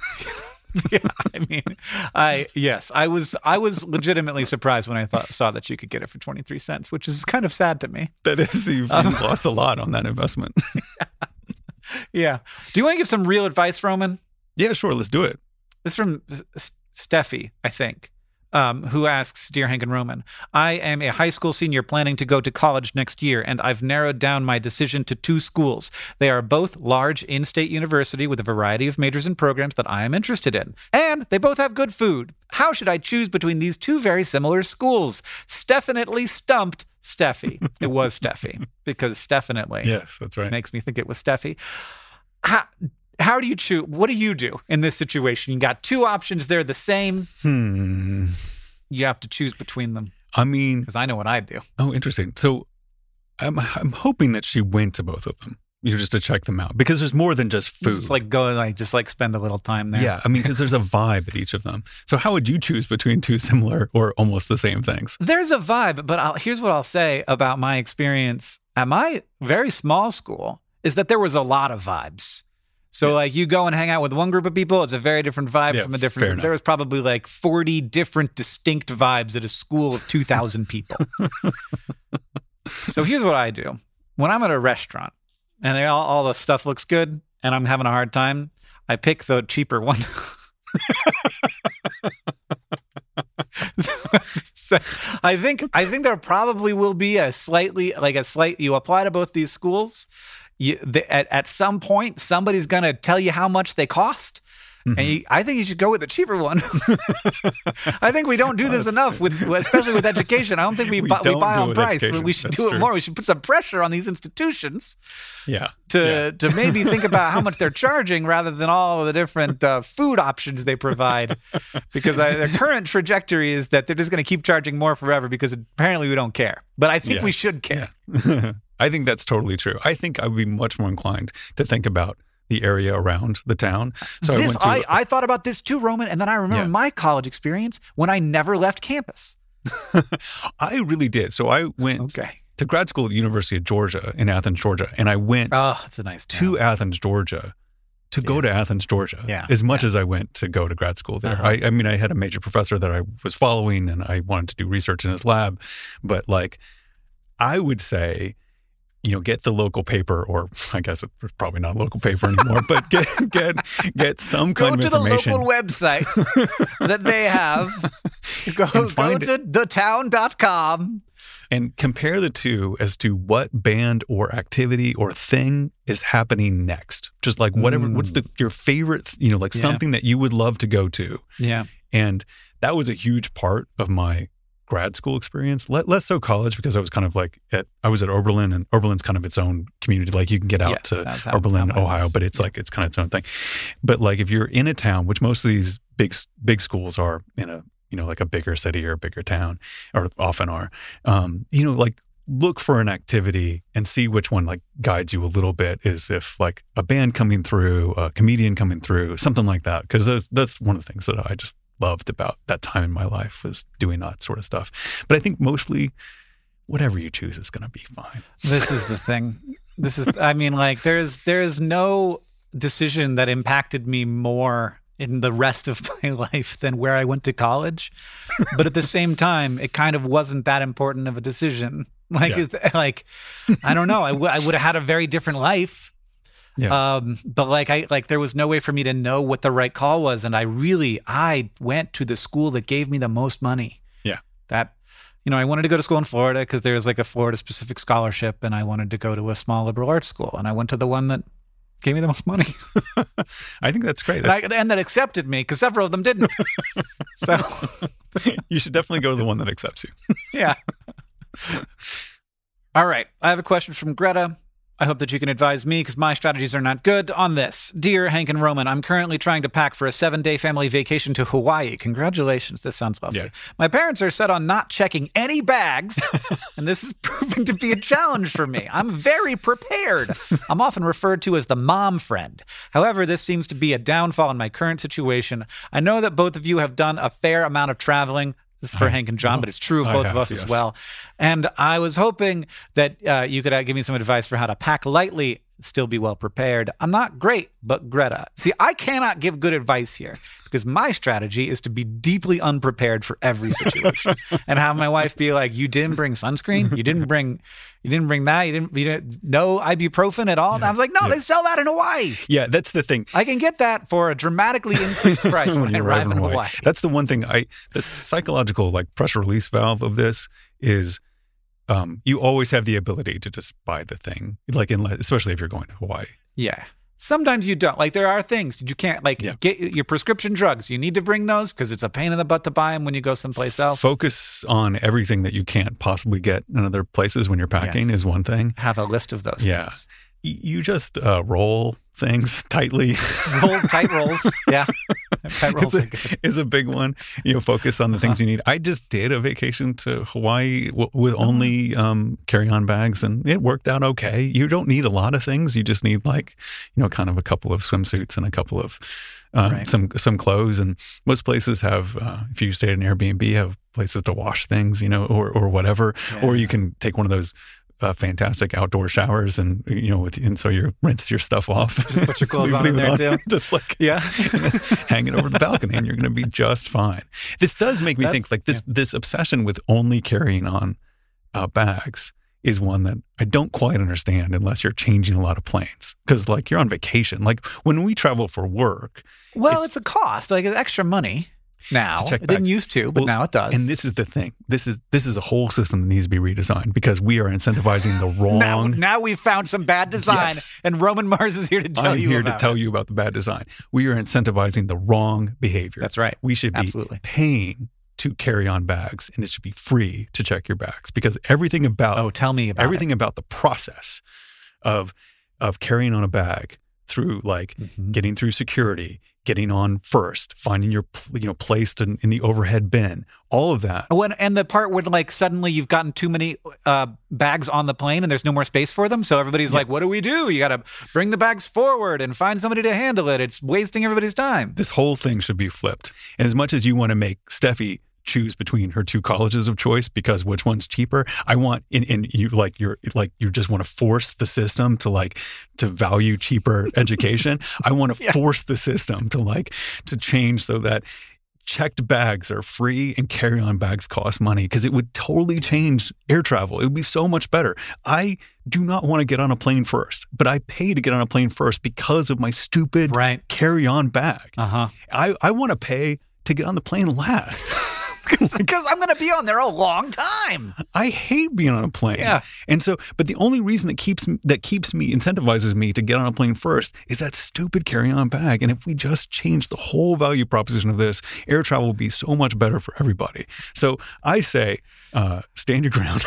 Yeah, I mean, I yes, I was I was legitimately surprised when I thought saw that you could get it for twenty-three cents, which is kind of sad to me.
That is, you've um, lost a lot on that investment.
Yeah. yeah. Do you want to give some real advice, Roman?
Yeah, sure. Let's do it.
This is from Steffi, I think. Um, who asks, Dear Hank and Roman, I am a high school senior planning to go to college next year, and I've narrowed down my decision to two schools. They are both large in-state university with a variety of majors and programs that I am interested in. And they both have good food. How should I choose between these two very similar schools? Stefinitely stumped Steffi. It was Steffi, because Stefinitely
yes, that's right.
makes me think it was Steffi. How... How do you choose? What do you do in this situation? You got two options. They're the same.
Hmm.
You have to choose between them.
I mean,
because I know what I'd do.
Oh, interesting. So I'm I'm hoping that she went to both of them. You just to check them out, because there's more than just food.
Just like go and like just like spend a little time there.
Yeah, I mean, because there's a vibe at each of them. So how would you choose between two similar or almost the same things?
There's a vibe, but I'll, here's what I'll say about my experience at my very small school is that there was a lot of vibes. So yeah. like you go and hang out with one group of people, it's a very different vibe yeah, from a different group. There was probably like forty different distinct vibes at a school of two thousand people. So here's what I do. When I'm at a restaurant and they all, all the stuff looks good and I'm having a hard time, I pick the cheaper one. So I think I think there probably will be a slightly like a slight you apply to both these schools. You, the, at, at some point, somebody's going to tell you how much they cost. Mm-hmm. And you, I think you should go with the cheaper one. I think we don't do this enough, with, especially with education. I don't think we, we, buy, we buy on price. Education. We should That's do true. it more. We should put some pressure on these institutions
yeah.
to
yeah.
to maybe think about how much they're charging rather than all of the different uh, food options they provide. Because I, their current trajectory is that they're just going to keep charging more forever because apparently we don't care. But I think
yeah.
we should care.
Yeah. I think that's totally true. I think I would be much more inclined to think about the area around the town. So
this,
I went to,
I, I thought about this too, Roman, and then I remember
Yeah.
my college experience when I never left campus.
I really did. So I went
Okay.
to grad school at the University of Georgia in Athens, Georgia, and I went
Oh, it's a nice
to
town.
Athens, Georgia, to go
Yeah.
to Athens, Georgia,
Yeah.
as much
Yeah.
as I went to go to grad school there.
Uh-huh.
I, I mean, I had a major professor that I was following, and I wanted to do research in his lab. But like, I would say, you know, get the local paper, or I guess it's probably not a local paper anymore, but get get get some
Go
kind
to
of
the
information.
local website that they have. Go, go
find
to the town dot com.
And compare the two as to what band or activity or thing is happening next. Just like whatever, what's the your favorite, you know, like
Yeah.
something that you would love to go to.
Yeah.
And that was a huge part of my grad school experience. Le- less so college, because I was kind of like at, I was at Oberlin, and Oberlin's kind of its own community. Like you can get out
Yeah,
to
that's how-
Oberlin,
how mine
Ohio,
was.
but it's
Yeah.
like, it's kind of its own thing. But like if you're in a town, which most of these big, big schools are in a, you know, like a bigger city or a bigger town, or often are, um, you know, like look for an activity and see which one like guides you a little bit. Is if like a band coming through, a comedian coming through, something like that. Because that's, that's one of the things that I just loved about that time in my life, was doing that sort of stuff. But I think mostly whatever you choose is going to be fine.
This is the thing. This is, I mean, like there's, there's no decision that impacted me more in the rest of my life than where I went to college. But at the same time, it kind of wasn't that important of a decision. Like,
Yeah.
it's, like, I don't know. I, w- I would have had a very different life.
Yeah.
Um, but like, I, like there was no way for me to know what the right call was. And I really, I went to the school that gave me the most money.
Yeah.
That, you know, I wanted to go to school in Florida because there was like a Florida specific scholarship, and I wanted to go to a small liberal arts school. And I went to the one that gave me the most money.
I think that's great.
And, I,
That's,
and that accepted me, because several of them didn't. So,
you should definitely go to the one that accepts you.
yeah. All right. I have a question from Greta. I hope that you can advise me, because my strategies are not good on this. Dear Hank and Roman, I'm currently trying to pack for a seven-day family vacation to Hawaii. Congratulations. This sounds lovely.
Yeah.
My parents are set on not checking any bags, and this is proving to be a challenge for me. I'm very prepared. I'm often referred to as the mom friend. However, this seems to be a downfall in my current situation. I know that both of you have done a fair amount of traveling. This is for
I-
Hank and John, but it's true of
I
both
have,
of us as
yes.
well. And I was hoping that uh, you could uh, give me some advice for how to pack lightly, still be well prepared. I'm not great, but Greta. See, I cannot give good advice here, because my strategy is to be deeply unprepared for every situation and have my wife be like, "You didn't bring sunscreen. You didn't bring, you didn't bring that. You didn't, you didn't no ibuprofen at all." And I was like, "No,
yeah.
they sell that in Hawaii.
Yeah, that's the thing.
I can get that for a dramatically increased price when I
you
arrive in
Hawaii.
Hawaii."
That's the one thing I, the psychological like pressure release valve of this is, um, you always have the ability to just buy the thing, like in, especially if you're going to Hawaii.
Yeah. Sometimes you don't. Like, there are things you can't, like,
Yeah.
get your prescription drugs. You need to bring those because it's a pain in the butt to buy them when you go someplace else.
Focus on everything that you can't possibly get in other places when you're packing
Yes.
is one thing.
Have a list of those
Yeah.
things.
Y- You just uh, roll things tightly.
Roll tight rolls. Yeah. Tight rolls
It's
are
a,
good.
is a big one. You know, focus on the things you need. I just did a vacation to Hawaii w- with
Uh-huh.
only um, carry-on bags, and it worked out okay. You don't need a lot of things. You just need like, you know, kind of a couple of swimsuits and a couple of uh,
Right.
some some clothes. And most places have, uh, if you stay at an Airbnb, have places to wash things, you know, or or whatever. Or you can take one of those Uh, fantastic outdoor showers, and you know, with, and so you rinse your stuff off.
just put your clothes on in
Leave it
there, too.
Just like
Yeah.
hang it over the balcony, and you're going to be just fine. This does make me
That's-
think like this. This obsession with only carrying on uh, bags is one that I don't quite understand unless you're changing a lot of planes. Because like you're on vacation. Like when we travel for work,
Well,
It's-
it's, a cost. Like, it's extra money now.
To check
It didn't
bags.
used to, but
Well,
now it does.
and this is the thing. This is this is a whole system that needs to be redesigned because we are incentivizing the wrong.
now, now we've found some bad design,
Yes.
and Roman Mars is here to tell
I'm
you
here
about
to tell
it.
you about the bad design. We are incentivizing the wrong behavior.
That's right.
We should be
Absolutely.
paying to carry on bags, and it should be free to check your bags because everything about
Oh, tell me about
everything about the process of of carrying on a bag through like
it. Mhm.
getting through security, getting on first, finding your you know placed in, in the overhead bin, all of that.
When and the part where like suddenly you've gotten too many uh, bags on the plane and there's no more space for them, so everybody's yeah. like, "What do we do? You got to bring the bags forward and find somebody to handle it. It's wasting everybody's time."
This whole thing should be flipped. And as much as you want to make Steffi choose between her two colleges of choice because which one's cheaper, I want in in you like you're like you just want to force the system to like to value cheaper education. I want to yeah. force the system to like to change so that checked bags are free and carry-on bags cost money, because it would totally change air travel. It would be so much better. I do not want to get on a plane first, but I pay to get on a plane first because of my stupid
right.
carry-on bag.
Uh-huh.
I, I want to pay to get on the plane last.
Because I'm going to be on there a long time.
I hate being on a plane.
Yeah.
And so, but the only reason that keeps that keeps me, incentivizes me to get on a plane first is that stupid carry-on bag. And if we just change the whole value proposition of this, air travel will be so much better for everybody. So I say, uh, stand your ground.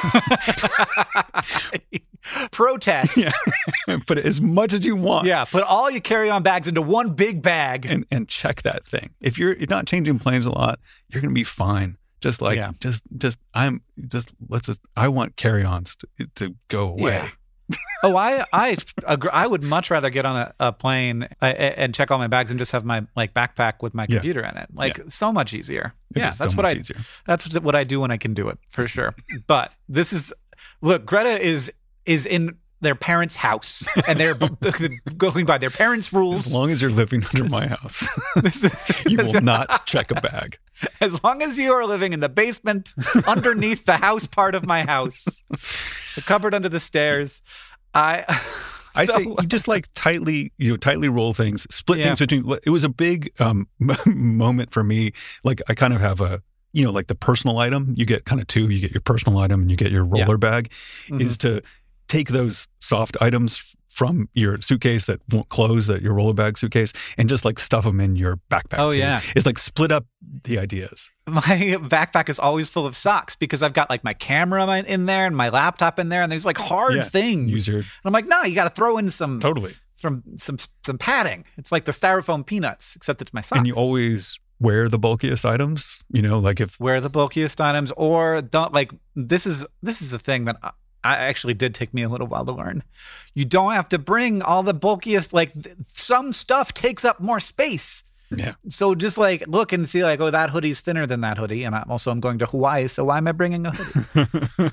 Protest.
Yeah. Put as much as you want.
Yeah. Put all your carry-on bags into one big bag.
And and check that thing. If you're, you're not changing planes a lot, you're going to be fine. Just like, yeah. just, just, I'm just, let's just, I want carry-ons to, to go away.
Yeah. oh, I, I, agree. I would much rather get on a, a plane uh, and check all my bags and just have my like backpack with my computer yeah. in it. Like yeah. so much easier.
It
yeah. That's
so
what I,
easier.
that's what I do when I can do it for sure. But this is, look, Greta is, is in their parents' house and they're going by their parents' rules.
As long as you're living under my house, you will not check a bag.
As long as you are living in the basement underneath the house part of my house, the cupboard under the stairs, I...
I
so,
say you just like tightly, you know, tightly roll things, split
yeah.
things between. It was a big um, moment for me. Like I kind of have a, you know, like the personal item. You get kind of two. You get your personal item and you get your roller yeah. bag. Mm-hmm. Is to take those soft items from your suitcase that won't close, that your roller bag suitcase, and just like stuff them in your backpack.
Oh
too.
yeah,
it's like split up the ideas.
My backpack is always full of socks because I've got like my camera in there and my laptop in there, and there's like hard
yeah.
things.
Use your...
And I'm like, no, you got to throw in some
totally
some some some padding. It's like the styrofoam peanuts, except it's my socks.
And you always wear the bulkiest items. You know, like if
wear the bulkiest items, or don't like this is this is a thing that. I, I actually did take me a little while to learn. You don't have to bring all the bulkiest, like th- some stuff takes up more space.
Yeah.
So just like look and see like, oh, that hoodie's thinner than that hoodie. And I'm also, I'm going to Hawaii. So why am I bringing a hoodie?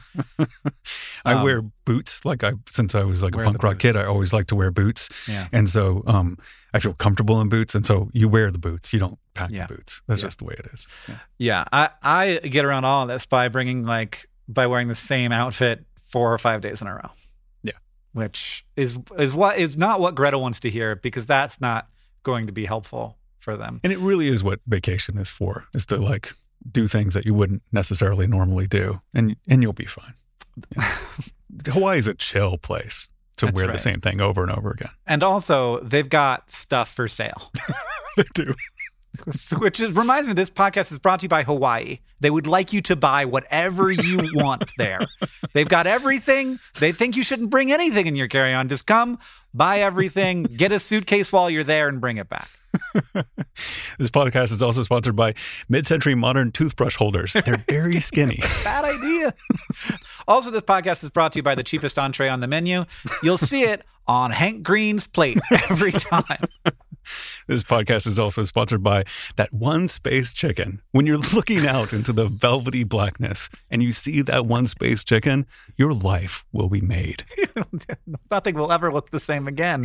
I
um,
wear boots. Like I, since I was like a punk rock
boots.
kid, I always like to wear boots.
Yeah.
And so um, I feel comfortable in boots. And so you wear the boots. You don't pack
yeah.
the boots. That's
yeah.
just the way it is.
Yeah. yeah. I, I get around all of this by bringing like, by wearing the same outfit four or five days in a row.
Yeah.
Which is is what is not what Greta wants to hear, because that's not going to be helpful for them.
And it really is what vacation is for, is to like do things that you wouldn't necessarily normally do. And and you'll be fine. Yeah. Hawaii is a chill place to
that's
wear
right.
the same thing over and over again.
And also they've got stuff for sale.
They do.
Which is, reminds me, this podcast is brought to you by Hawaii. They would like you to buy whatever you want there. They've got everything. They think you shouldn't bring anything in your carry-on. Just come, buy everything, get a suitcase while you're there, and bring it back.
This podcast is also sponsored by Mid-Century Modern Toothbrush Holders. They're very skinny.
Bad idea. Also, this podcast is brought to you by the cheapest entree on the menu. You'll see it on Hank Green's plate every time.
This podcast is also sponsored by that one space chicken. When you're looking out into the velvety blackness and you see that one space chicken, your life will be made.
Nothing will ever look the same again.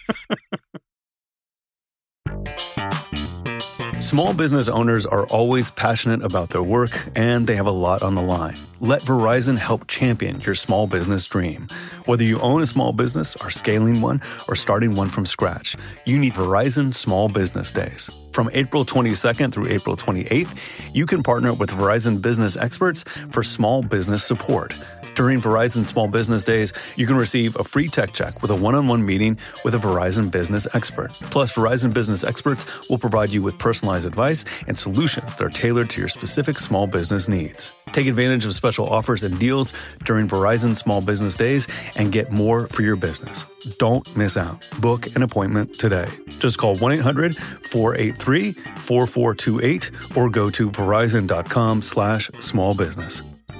Small business owners are always passionate about their work, and they have a lot on the line. Let Verizon help champion your small business dream. Whether you own a small business, are scaling one, or starting one from scratch, you need Verizon Small Business Days. From April twenty-second through April twenty-eighth, you can partner with Verizon business experts for small business support. During Verizon Small Business Days, you can receive a free tech check with a one-on-one meeting with a Verizon business expert. Plus, Verizon business experts will provide you with personalized advice and solutions that are tailored to your specific small business needs. Take advantage of special offers and deals during Verizon Small Business Days and get more for your business. Don't miss out. Book an appointment today. Just call one eight hundred four eight three four four two eight or go to verizon.com slash small business.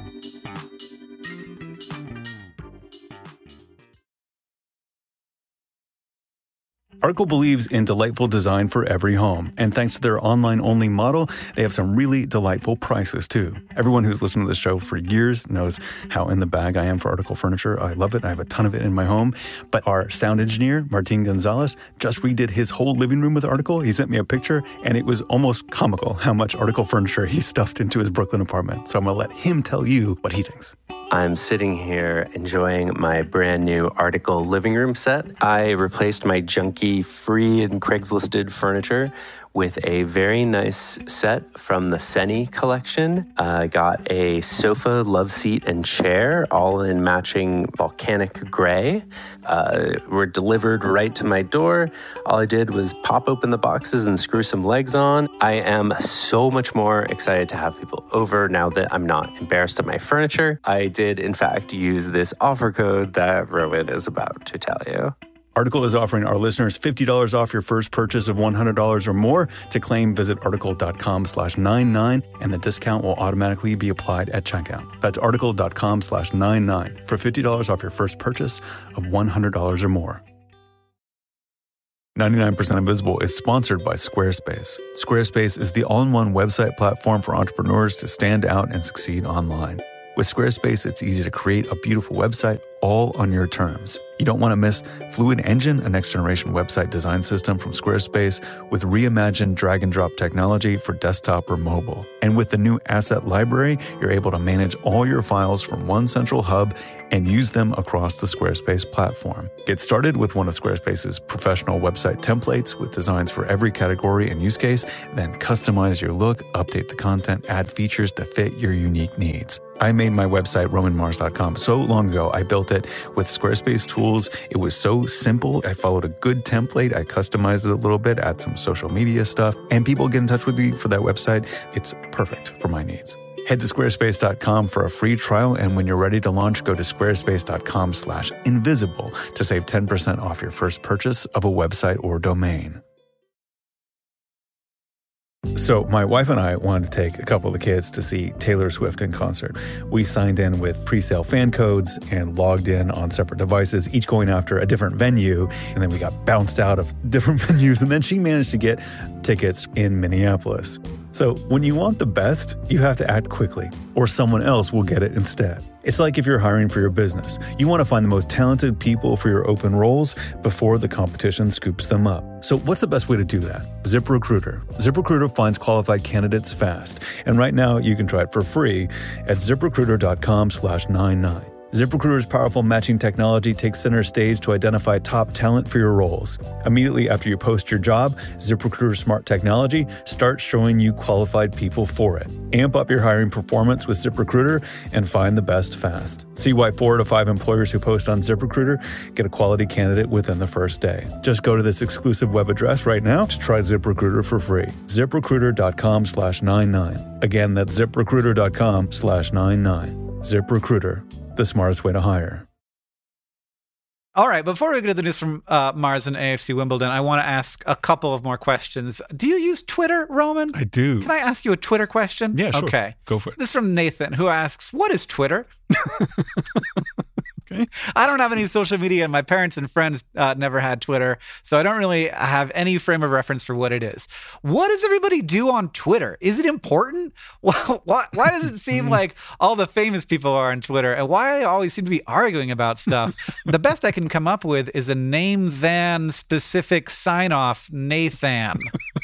Article believes in delightful design for every home, and thanks to their online-only model, they have some really delightful prices, too. Everyone who's listened to this show for years knows how in the bag I am for Article furniture. I love it. I have a ton of it in my home. But our sound engineer, Martin Gonzalez, just redid his whole living room with Article. He sent me a picture, and it was almost comical how much Article furniture he stuffed into his Brooklyn apartment. So I'm going to let him tell you what he thinks.
I'm sitting here enjoying my brand new Article living room set. I replaced my junky free and Craigslisted furniture with a very nice set from the Seni collection. I uh, got a sofa, love seat, and chair, all in matching volcanic gray. Uh, were delivered right to my door. All I did was pop open the boxes and screw some legs on. I am so much more excited to have people over now that I'm not embarrassed of my furniture. I did, in fact, use this offer code that Rowan is about to tell you.
Article is offering our listeners fifty dollars off your first purchase of one hundred dollars or more. To claim, visit article.com slash 99, and the discount will automatically be applied at checkout. That's article.com slash 99 for fifty dollars off your first purchase of one hundred dollars or more. ninety-nine percent Invisible is sponsored by Squarespace. Squarespace is the all-in-one website platform for entrepreneurs to stand out and succeed online. With Squarespace, it's easy to create a beautiful website all on your terms. You don't want to miss Fluid Engine, a next-generation website design system from Squarespace with reimagined drag-and-drop technology for desktop or mobile. And with the new Asset Library, you're able to manage all your files from one central hub and use them across the Squarespace platform. Get started with one of Squarespace's professional website templates with designs for every category and use case, then customize your look, update the content, add features to fit your unique needs. I made my website, roman mars dot com, so long ago. I built it with Squarespace tools. It was so simple. I followed a good template. I customized it a little bit, add some social media stuff, and people get in touch with me for that website. It's perfect for my needs. Head to squarespace dot com for a free trial, and when you're ready to launch, go to squarespace.com slash invisible to save ten percent off your first purchase of a website or domain. So my wife and I wanted to take a couple of the kids to see Taylor Swift in concert. We signed in with pre-sale fan codes and logged in on separate devices, each going after a different venue. And then we got bounced out of different venues. And then she managed to get tickets in Minneapolis. So when you want the best, you have to act quickly, or someone else will get it instead. It's like if you're hiring for your business. You want to find the most talented people for your open roles before the competition scoops them up. So what's the best way to do that? ZipRecruiter. ZipRecruiter finds qualified candidates fast. And right now you can try it for free at ziprecruiter.com slash 99. ZipRecruiter's powerful matching technology takes center stage to identify top talent for your roles. Immediately after you post your job, ZipRecruiter's smart technology starts showing you qualified people for it. Amp up your hiring performance with ZipRecruiter and find the best fast. See why four out of five employers who post on ZipRecruiter get a quality candidate within the first day. Just go to this exclusive web address right now to try ZipRecruiter for free. ZipRecruiter.com slash 99. Again, that's ZipRecruiter.com slash 99. ZipRecruiter. The smartest way to hire.
All right, before we get to the news from uh, Mars and A F C Wimbledon, I want to ask a couple of more questions. Do you use Twitter, Roman?
I do.
Can I ask you a Twitter question?
Yeah, sure.
Okay.
Go for it.
This is from Nathan, who asks, what is Twitter?
Okay.
I don't have any social media, and my parents and friends uh, never had Twitter, so I don't really have any frame of reference for what it is. What does everybody do on Twitter? Is it important? Well, why, why does it seem like all the famous people are on Twitter, and why do they always seem to be arguing about stuff? The best I can come up with is a name-than-specific sign-off, Nathan.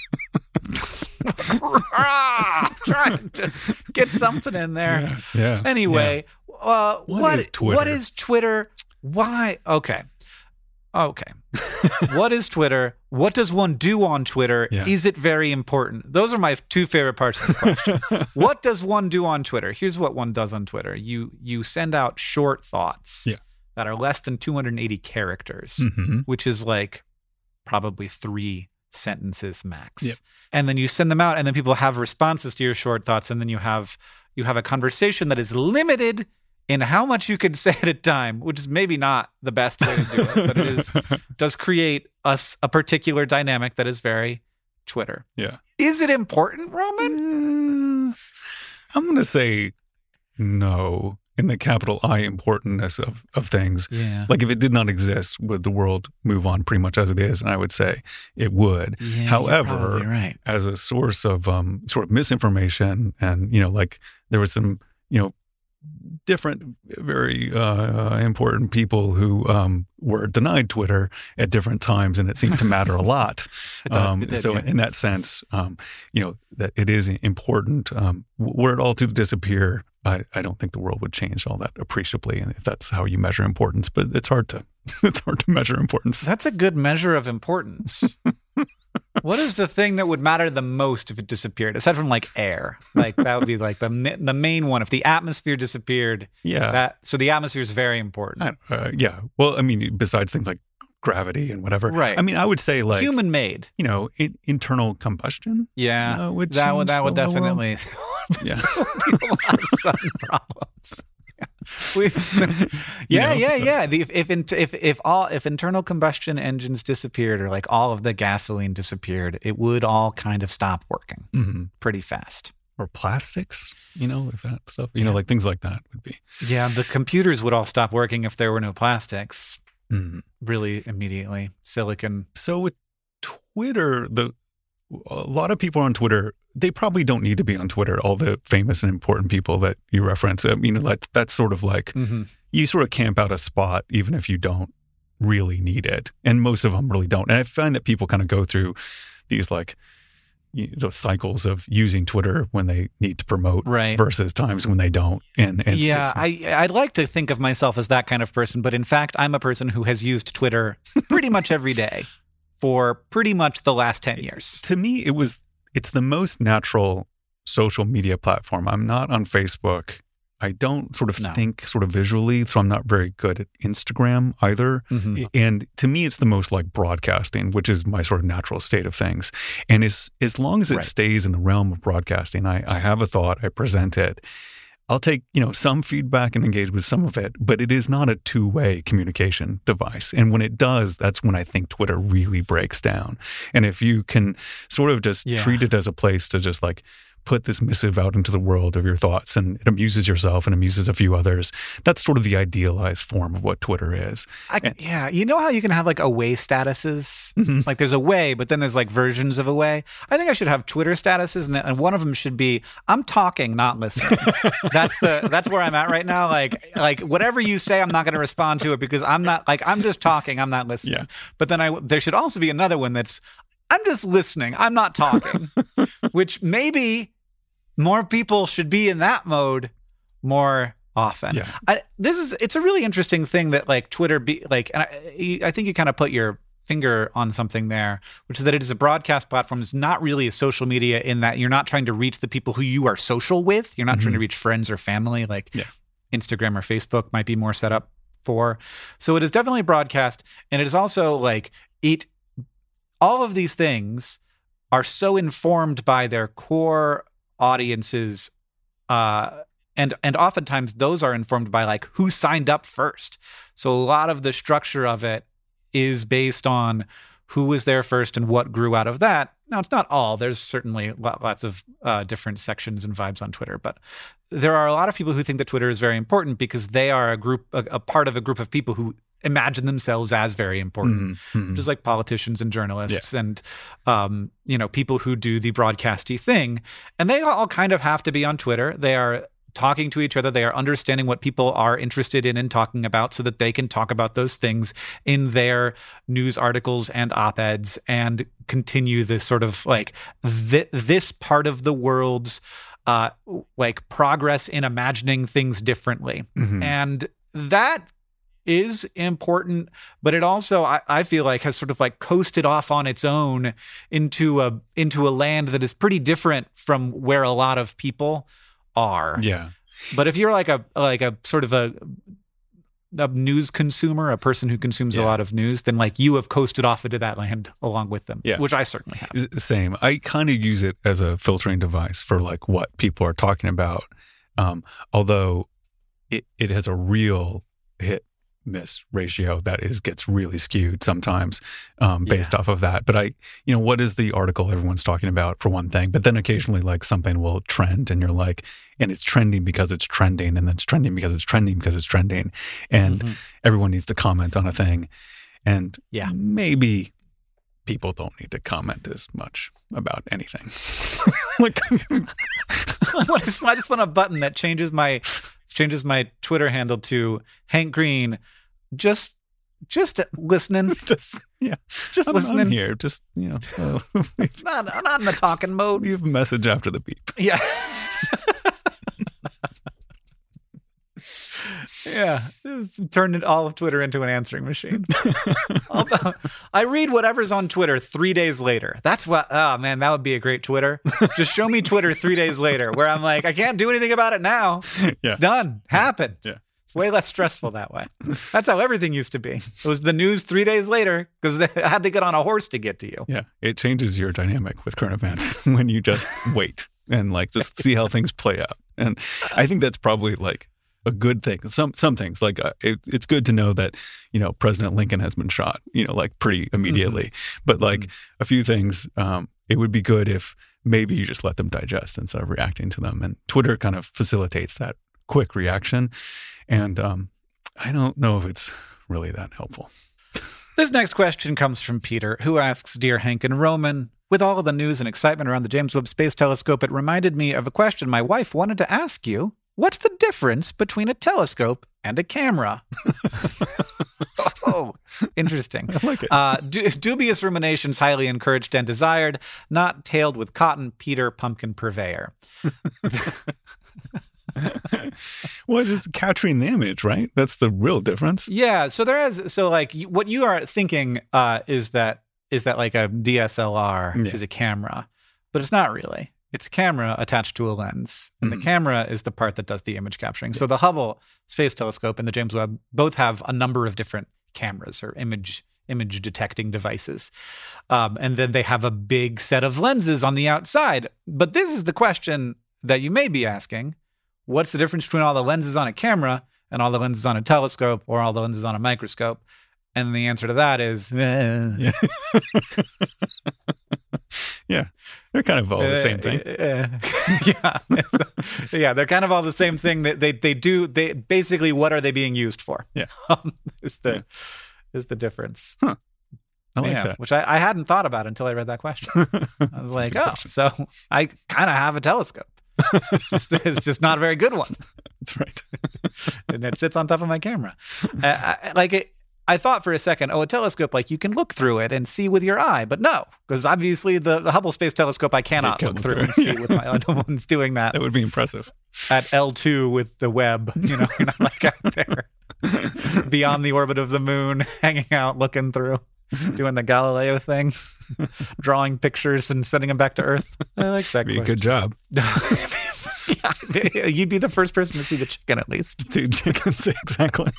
Trying to get something in there.
Yeah. yeah
anyway,
yeah.
Uh,
what,
what
is Twitter?
What is Twitter? Why? Okay. Okay. What is Twitter? What does one do on Twitter?
Yeah.
Is it very important? Those are my two favorite parts of the question. What does one do on Twitter? Here's what one does on Twitter. You you send out short thoughts
Yeah.
that are less than two hundred eighty characters,
Mhm.
which is like probably three sentences max.
Yep.
And then you send them out, and then people have responses to your short thoughts, and then you have you have a conversation that is limited in how much you can say at a time, which is maybe not the best way to do it, but it is does create us a particular dynamic that is very Twitter.
Yeah.
Is it important, Roman?
Mm, I'm going to say no in the capital I importantness of, of things.
Yeah.
Like if it did not exist, would the world move on pretty much as it is? And I would say it would.
Yeah,
However,
you're probably right.
as a source of um, sort of misinformation and, you know, like there was some, you know, different, very uh, important people who um, were denied Twitter at different times, and it seemed to matter a lot.
It did,
um,
it did,
so,
yeah.
in that sense, um, you know, that it is important. Um, were it all to disappear, I, I don't think the world would change all that appreciably, if that's how you measure importance. But it's hard to it's hard to measure importance.
That's a good measure of importance. What is the thing that would matter the most if it disappeared? Aside from like air, like that would be like the the main one. If the atmosphere disappeared,
Yeah.
that so the atmosphere is very important.
I- uh, yeah. Well, I mean, besides things like gravity and whatever.
Right.
I mean, I would say like
Human made.
you know, in, internal combustion.
Yeah,
uh, would
that would
change
that would
the world.
definitely
Yeah.
people have sudden problems. We, yeah,
You know?
yeah, yeah. The, if if in- if if all if internal combustion engines disappeared, or like all of the gasoline disappeared, it would all kind of stop working
hmm
pretty fast.
Or plastics, you know, if that stuff, you know, like things like that would be.
Yeah, the computers would all stop working if there were no plastics.
Mhm.
Really immediately, silicon.
So with Twitter, the a lot of people on Twitter, they probably don't need to be on Twitter. All the famous and important people that you reference, I mean, that's that's sort of like
Mm-hmm.
you sort of camp out a spot, even if you don't really need it, and most of them really don't. And I find that people kind of go through these like you know, cycles of using Twitter when they need to promote,
Right.
versus times when they don't. And, and
Yeah,
it's,
I I'd like to think of myself as that kind of person, but in fact, I'm a person who has used Twitter pretty much every day for pretty much the last ten years.
to me, it was it's the most natural social media platform. I'm not on Facebook. I don't sort of
No.
think sort of visually, so I'm not very good at Instagram either.
Mhm.
And to me, it's the most like broadcasting, which is my sort of natural state of things. And as as long as it
Right.
stays in the realm of broadcasting, I, I have a thought, I present it. I'll take, you know, some feedback and engage with some of it, but it is not a two-way communication device. And when it does, that's when I think Twitter really breaks down. And if you can sort of just
Yeah.
treat it as a place to just like put this missive out into the world of your thoughts, and it amuses yourself and amuses a few others, that's sort of the idealized form of what Twitter is.
I, yeah, you know how you can have like away statuses?
Mhm.
Like there's away, but then there's like versions of away. I think I should have Twitter statuses, and, and one of them should be I'm talking, not listening. that's the that's where I'm at right now. Like like whatever you say, I'm not going to respond to it because I'm not like I'm just talking, I'm not listening.
Yeah.
But then I there should also be another one that's I'm just listening, I'm not talking, which maybe more people should be in that mode more often.
Yeah.
I, this is it's a really interesting thing that like Twitter be like, and I, I think you kind of put your finger on something there, which is that it is a broadcast platform. It's not really a social media in that you're not trying to reach the people who you are social with. You're not trying to reach friends or family like
Yeah.
Instagram or Facebook might be more set up for. So it is definitely broadcast, and it is also like it. All of these things are so informed by their core audiences, uh, and and oftentimes those are informed by like who signed up first. So a lot of the structure of it is based on who was there first and what grew out of that. Now, it's not all. There's certainly lo- lots of uh, different sections and vibes on Twitter, but there are a lot of people who think that Twitter is very important because they are a group, a, a part of a group of people who imagine themselves as very important,
Mhm.
just like politicians and journalists and, um, you know, people who do the broadcasty thing. And they all kind of have to be on Twitter. They are talking to each other. They are understanding what people are interested in and talking about so that they can talk about those things in their news articles and op-eds and continue this sort of like th- this part of the world's uh, like progress in imagining things differently.
Mhm.
And that is important, but it also, I, I feel like, has sort of like coasted off on its own into a into a land that is pretty different from where a lot of people are.
Yeah.
But if you're like a like a sort of a a news consumer, a person who consumes
Yeah.
a lot of news, then like you have coasted off into that land along with them,
Yeah.
which I certainly have.
S- Same. I kind of use it as a filtering device for like what people are talking about. Um, although it, it has a real hit miss ratio that is gets really skewed sometimes um, based off of that. But I, you know, what is the article everyone's talking about for one thing? But then occasionally like something will trend and you're like, and it's trending because it's trending and then it's trending because it's trending because it's trending. And
Mhm.
everyone needs to comment on a thing. And
Yeah.
maybe people don't need to comment as much about anything. Like,
I just, I just want a button that changes my changes my Twitter handle to Hank Green. Just, just listening,
just yeah,
just
I'm,
listening.
I'm here. Just you know, uh,
Not, not in the talking mode.
leave a message after the beep.
Yeah. Yeah, it's turned it- all of Twitter into an answering machine. Although, I read whatever's on Twitter three days later. That's what, oh man, that would be a great Twitter. Just show me Twitter three days later where I'm like, I can't do anything about it now.
Yeah.
It's done. Happened.
Yeah.
It's way less stressful that way. That's how everything used to be. It was the news three days later because they had to get on a horse to get to you.
Yeah, it changes your dynamic with current events when you just wait and like just see how things play out. And I think that's probably like a good thing. Some some things like uh, it, it's good to know that you know President Lincoln has been shot. You know, like pretty immediately. Mm-hmm. But like mm-hmm. a few things, um, it would be good if maybe you just let them digest instead of reacting to them. And Twitter kind of facilitates that quick reaction. And um, I don't know if it's really that helpful.
This next question comes from Peter, who asks, Dear Hank and Roman, with all of the news and excitement around the James Webb Space Telescope, it reminded me of a question my wife wanted to ask you. What's the difference between a telescope and a camera? Oh, interesting.
I like it.
Uh, du- dubious ruminations highly encouraged and desired, not tailed with cotton, Peter Pumpkin Purveyor.
Well, it's just capturing the image, right? That's the real difference.
Yeah. So there is, so like you- what you are thinking uh, is that, is that like a D S L R
Yeah.
is a camera, but it's not really. It's a camera attached to a lens, and
Mm-hmm.
the camera is the part that does the image capturing. So the Hubble Space Telescope and the James Webb both have a number of different cameras or image image detecting devices. Um, and then they have a big set of lenses on the outside. But this is the question that you may be asking. What's the difference between all the lenses on a camera and all the lenses on a telescope or all the lenses on a microscope? And the answer to that is, eh.
Yeah. Yeah. They're kind of all the same thing.
Uh, uh, yeah, It's- yeah, they're kind of all the same thing. That they they do. They basically, what are they being used for?
Yeah.
um, is the is the difference.
I like
Yeah,
that.
which I, I hadn't thought about until I read that question. I was like,
good
oh,
question.
so I kind of have a telescope. It's just it's just not a very good one,
That's right.
and it sits on top of my camera. Uh, I, like it. I thought for a second, oh, a telescope, like you can look through it and see with your eye, but no, because obviously the, the Hubble Space Telescope I cannot
can't
look
look
through and
through
see
it.
with my. No one's doing that
That would be impressive.
at L two with the Webb. You know, you're not like out there beyond the orbit of the moon, hanging out, looking through, doing the Galileo thing, drawing pictures and sending them back to Earth. I like that.
Be a
question.
good job.
Yeah, you'd be the first person to see the chicken at least.
Two chickens, exactly.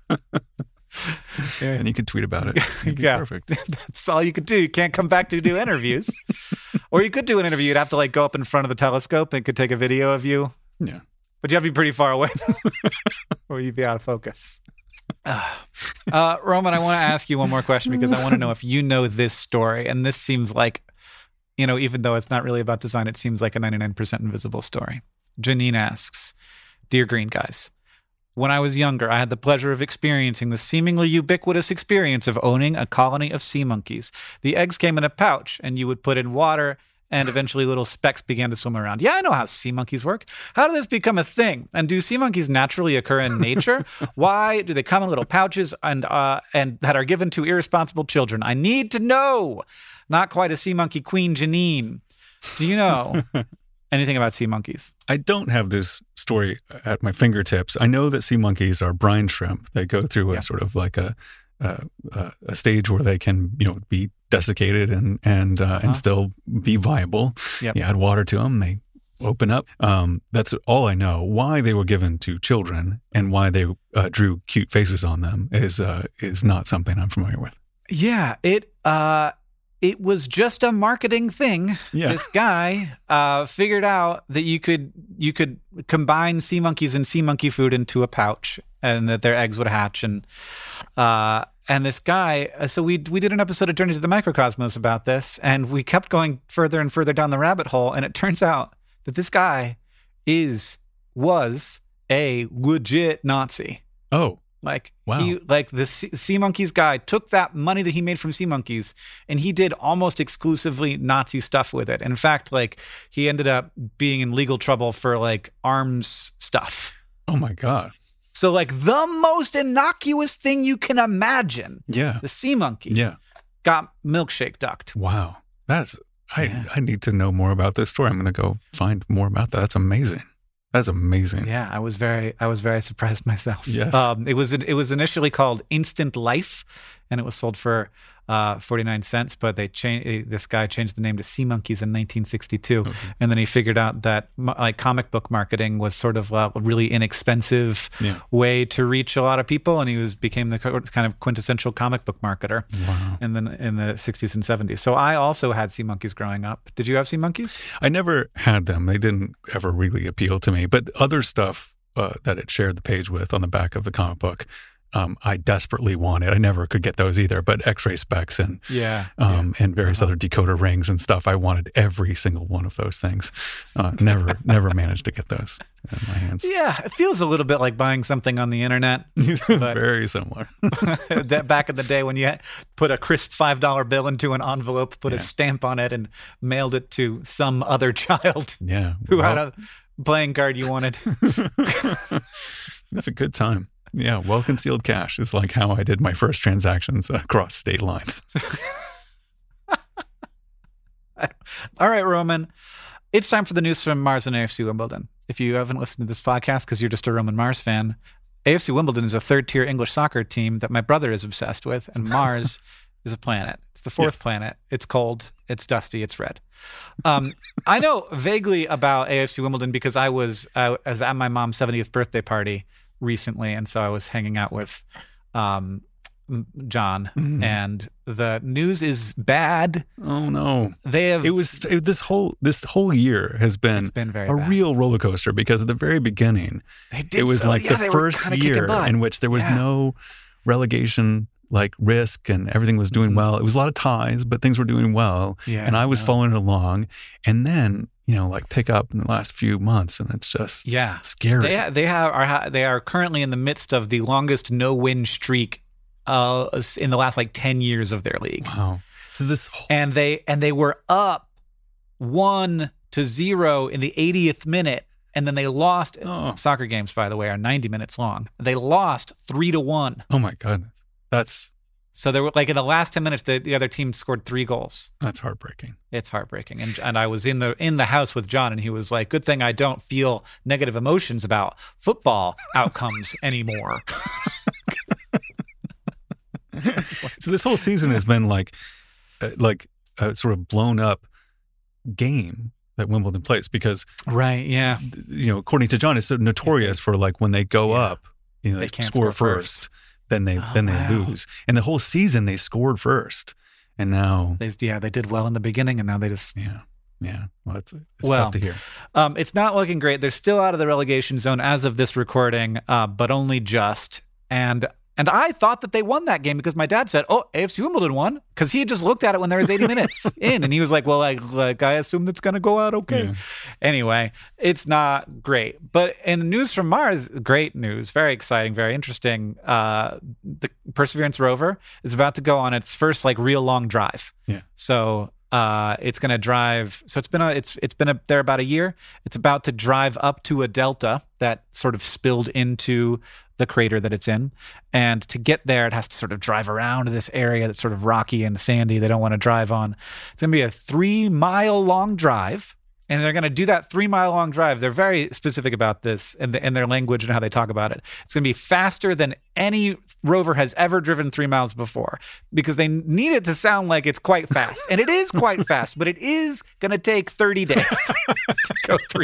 And you could tweet about it. It'd be
Yeah.
perfect.
That's all you could do. You can't come back to do interviews. Or you could do an interview. You'd have to like go up in front of the telescope and it could take a video of you.
Yeah.
But you have to be pretty far away or you'd be out of focus. Uh, Roman, I want to ask you one more question because I want to know if you know this story. And this seems like, you know, even though it's not really about design, it seems like a ninety-nine percent invisible story. Janine asks, Dear Green Guys, when I was younger, I had the pleasure of experiencing the seemingly ubiquitous experience of owning a colony of sea monkeys. The eggs came in a pouch, and you would put in water, and eventually little specks began to swim around. Yeah, I know how sea monkeys work. How did this become a thing? And do sea monkeys naturally occur in nature? Why do they come in little pouches and uh, and that are given to irresponsible children? I need to know. Not quite a sea monkey queen, Janine. Do you know anything about sea monkeys?
I don't have this story at my fingertips. I know that sea monkeys are brine shrimp. They go through a
Yeah.
sort of like a, a a a stage where they can, you know, be desiccated and and uh,
Uh-huh.
and still be viable.
Yep.
You add water to them, they open up. Um, that's all I know. Why they were given to children and why they uh, drew cute faces on them is uh, is not something I'm familiar with.
Yeah, it uh it was just a marketing thing.
Yeah.
This guy uh figured out that you could you could combine sea monkeys and sea monkey food into a pouch and that their eggs would hatch and uh and this guy uh, so we we did an episode of Journey to the Microcosmos about this, and we kept going further and further down the rabbit hole, and it turns out that this guy is was a legit Nazi.
Oh,
Like
Wow.
he, like the sea, sea monkeys guy took that money that he made from sea monkeys, and he did almost exclusively Nazi stuff with it. In fact, like he ended up being in legal trouble for like arms stuff.
oh my God.
So like the most innocuous thing you can imagine,
Yeah.
the sea monkey
Yeah.
got milkshake ducked.
Wow. That's I
Yeah.
I need to know more about this story. I'm going to go find more about that. That's amazing. That's amazing.
Yeah, I was very, I was very surprised myself.
Yes.
um, it was, it was initially called Instant Life, and it was sold for uh, forty-nine cents. But they changed. This guy changed the name to Sea Monkeys in nineteen sixty-two,
Okay.
and then he figured out that m- like comic book marketing was sort of a really inexpensive
Yeah.
way to reach a lot of people, and he was became the co- kind of quintessential comic book marketer.
Wow.
And then in the sixties and seventies. So I also had sea monkeys growing up. Did you have sea monkeys?
I never had them. They didn't ever really appeal to me. But other stuff uh, that it shared the page with on the back of the comic book, um, I desperately wanted. I never could get those either. But X-ray specs and
Yeah.
um, and various
Uh-huh.
other decoder rings and stuff. I wanted every single one of those things. Uh, never, never managed to get those in my hands.
Yeah, it feels a little bit like buying something on the internet.
It's
But-
very similar.
That back in the day when you had put a crisp five dollar bill into an envelope, put
Yeah.
a stamp on it, and mailed it to some other child
Yeah.
who had
Well,
a playing card you wanted.
It's a good time. Yeah. Well concealed cash is like how I did my first transactions across state lines.
All right, Roman. It's time for the news from Mars and A F C Wimbledon. If you haven't listened to this podcast because you're just a Roman Mars fan, A F C Wimbledon is a third-tier English soccer team that my brother is obsessed with, and Mars is a planet. It's the fourth
Yes.
planet. It's cold. It's dusty. It's red. Um, I know vaguely about A F C Wimbledon because I was I was at my mom's seventieth birthday party recently, and so I was hanging out with um, m- John,
Mhm.
and the news is bad.
Oh no.
They have
It was it, this whole this whole year has been,
it's been very
a
bad.
real roller coaster because at the very beginning
They did
it was
so-
like
yeah,
the
they were
first
kinda kicking
year
butt.
in which there was
Yeah.
no relegation like risk and everything was doing
Mhm.
well. It was a lot of ties, but things were doing well.
Yeah,
and I was
yeah.
following along, and then you know like pick up in the last few months, and it's just
Yeah,
scary.
they they have are ha- they are currently in the midst of the longest no win streak uh in the last like ten years of their league,
Wow. So this whole,
and they and they were up one to zero in the eightieth minute, and then they lost.
Oh.
Soccer games, by the way, are ninety minutes long. They lost three to one.
oh my goodness, that's
So they were like in the last ten minutes, the, the other team scored three goals.
that's heartbreaking.
It's heartbreaking. And and I was in the in the house with John, and he was like, "Good thing I don't feel negative emotions about football outcomes anymore."
So this whole season has been like, uh, like a sort of blown up game that Wimbledon plays because,
Right? Yeah.
you know, according to John, it's so notorious for like when they go
Yeah.
up, you know,
They
they,
can't
score,
score
first,
first.
then they
Oh,
then they
wow.
lose, and the whole season they scored first, and now,
They, yeah, they did well in the beginning, and now they just.
yeah, yeah, well, it's, it's
Well,
tough to hear.
Um, it's not looking great. They're still out of the relegation zone as of this recording, uh, but only just. And and I thought that they won that game because my dad said, "Oh, A F C Wimbledon won," because he had just looked at it when there was eighty minutes in, and he was like, "Well, I like I assume that's going to go out okay."
Yeah.
Anyway, it's not great. But in the news from Mars, great news, very exciting, very interesting. Uh, the Perseverance rover is about to go on its first like real long drive.
Yeah.
So uh, it's going to drive. So it's been a, it's it's been a, there about a year. It's about to drive up to a delta that sort of spilled into the crater that it's in, and to get there, it has to sort of drive around this area that's sort of rocky and sandy. They don't want to drive on. It's going to be a three mile long drive. And they're going to do that three-mile-long drive. They're very specific about this and the, and their language and how they talk about it. It's going to be faster than any rover has ever driven three miles before because they need it to sound like it's quite fast. And it is quite fast, but it is going to take thirty days to go three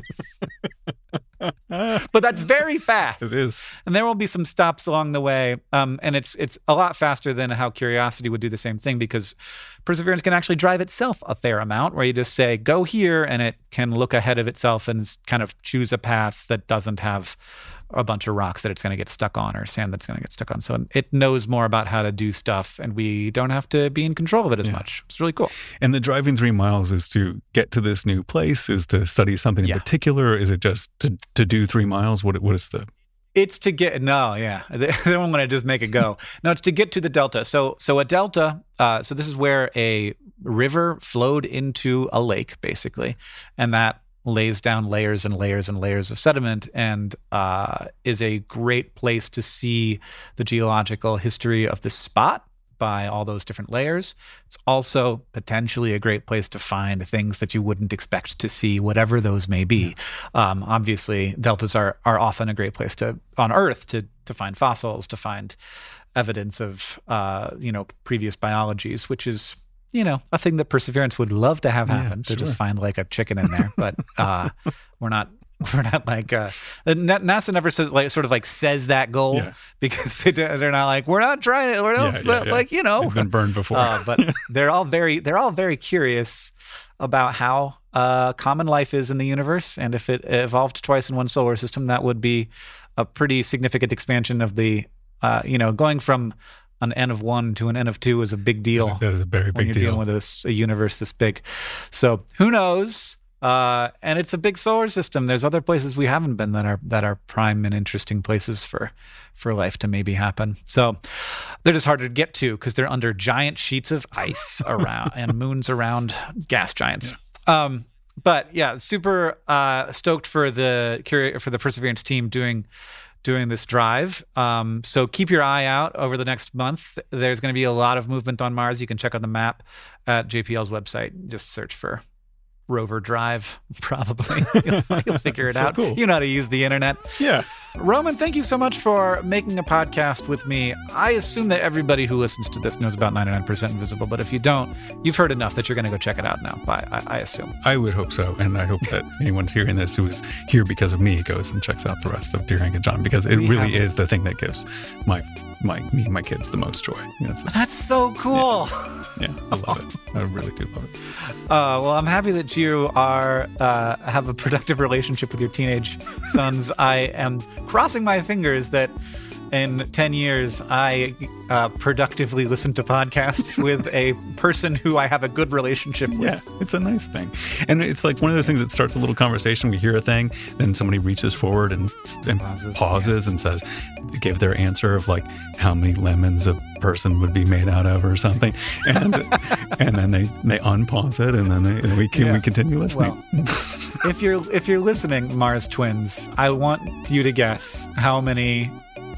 miles. But that's very fast.
It is.
And there will be some stops along the way. Um, and it's it's a lot faster than how Curiosity would do the same thing because Perseverance can actually drive itself a fair amount where you just say, go here, and it can look ahead of itself and kind of choose a path that doesn't have a bunch of rocks that it's going to get stuck on or sand that's going to get stuck on. So it knows more about how to do stuff, and we don't have to be in control of it as yeah. much. It's really cool.
And the driving three miles is to get to this new place, is to study something in yeah. particular? Is it just to, to do three miles? What What is the...
It's to get, no, yeah. They don't want to just make it go. No, it's to get to the delta. So so a delta, uh, so this is where a river flowed into a lake, basically, and that lays down layers and layers and layers of sediment and uh, is a great place to see the geological history of the spot by all those different layers. It's also potentially a great place to find things that you wouldn't expect to see, whatever those may be. Um, obviously, deltas are are often a great place to on Earth to to find fossils, to find evidence of uh, you know previous biologies, which is you know a thing that Perseverance would love to have happen yeah, to sure. just find like a chicken in there, but uh, we're not. We're not like uh, NASA never says like sort of like says that goal yeah. because they they're not like we're not trying it. We're not yeah, yeah, yeah. like you know
they've been burned before.
uh, but they're all very they're all very curious about how uh, common life is in the universe, and if it evolved twice in one solar system, that would be a pretty significant expansion of the uh, you know going from an N of one to an N of two is a big deal.
That is a very big
when you're
deal.
dealing with this, a universe this big. So who knows? Uh, and it's a big solar system. There's other places we haven't been that are that are prime and interesting places for for life to maybe happen. So they're just harder to get to because they're under giant sheets of ice around and moons around gas giants. Yeah. Um, but yeah, super uh, stoked for the for the Perseverance team doing doing this drive. Um, so keep your eye out over the next month. There's going to be a lot of movement on Mars. You can check out the map at J P L's website. Just search for Rover Drive, probably. You'll, you'll figure it
so
out.
Cool.
You know how to use the internet.
Yeah.
Roman, thank you so much for making a podcast with me. I assume that everybody who listens to this knows about ninety-nine percent Invisible, but if you don't, you've heard enough that you're going to go check it out now, I, I, I assume.
I would hope so, and I hope that anyone's hearing this who is here because of me goes and checks out the rest of Dear Hank and John, because it we really is the thing that gives my my me and my kids the most joy. You know, so,
That's so cool.
Yeah, yeah, I love it. I really do love it.
Uh, well, I'm happy that you are uh, have a productive relationship with your teenage sons. I am crossing my fingers that in ten years I uh, productively listen to podcasts with a person who I have a good relationship with.
Yeah, it's a nice thing. And it's like one of those things that starts a little conversation. We hear a thing, then somebody reaches forward and, and pauses, pauses yeah. and says, give their answer of like how many lemons a person would be made out of or something. And and then they, they unpause it and then they, and we can yeah. we continue listening.
Well, if you're if you're listening, Mars twins, I want you to guess how many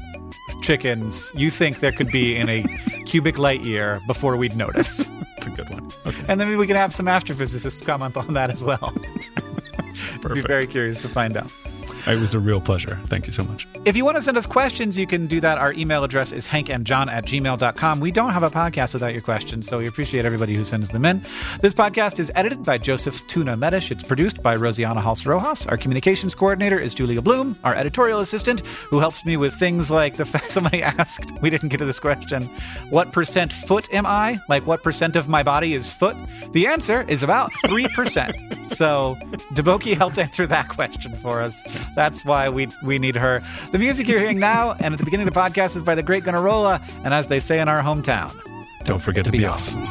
chickens you think there could be in a cubic light year before we'd notice.
That's a good one. Okay.
And then maybe we can have some astrophysicists comment on that as well. I'd be very curious to find out.
It was a real pleasure. Thank you so much.
If you want to send us questions, you can do that. Our email address is hankandjohn at gmail dot com. We don't have a podcast without your questions, so we appreciate everybody who sends them in. This podcast is edited by Joseph Tuna Medish. It's produced by Rosiana Hals Rojas. Our communications coordinator is Julia Bloom. Our editorial assistant, who helps me with things like the fact somebody asked, we didn't get to this question, what percent foot am I? Like what percent of my body is foot? The answer is about three percent. So Deboki helped answer that question for us. That's why we we need her. The music you're hearing now and at the beginning of the podcast is by the Great Gunnarolla, and as they say in our hometown,
don't, don't forget to be, be awesome.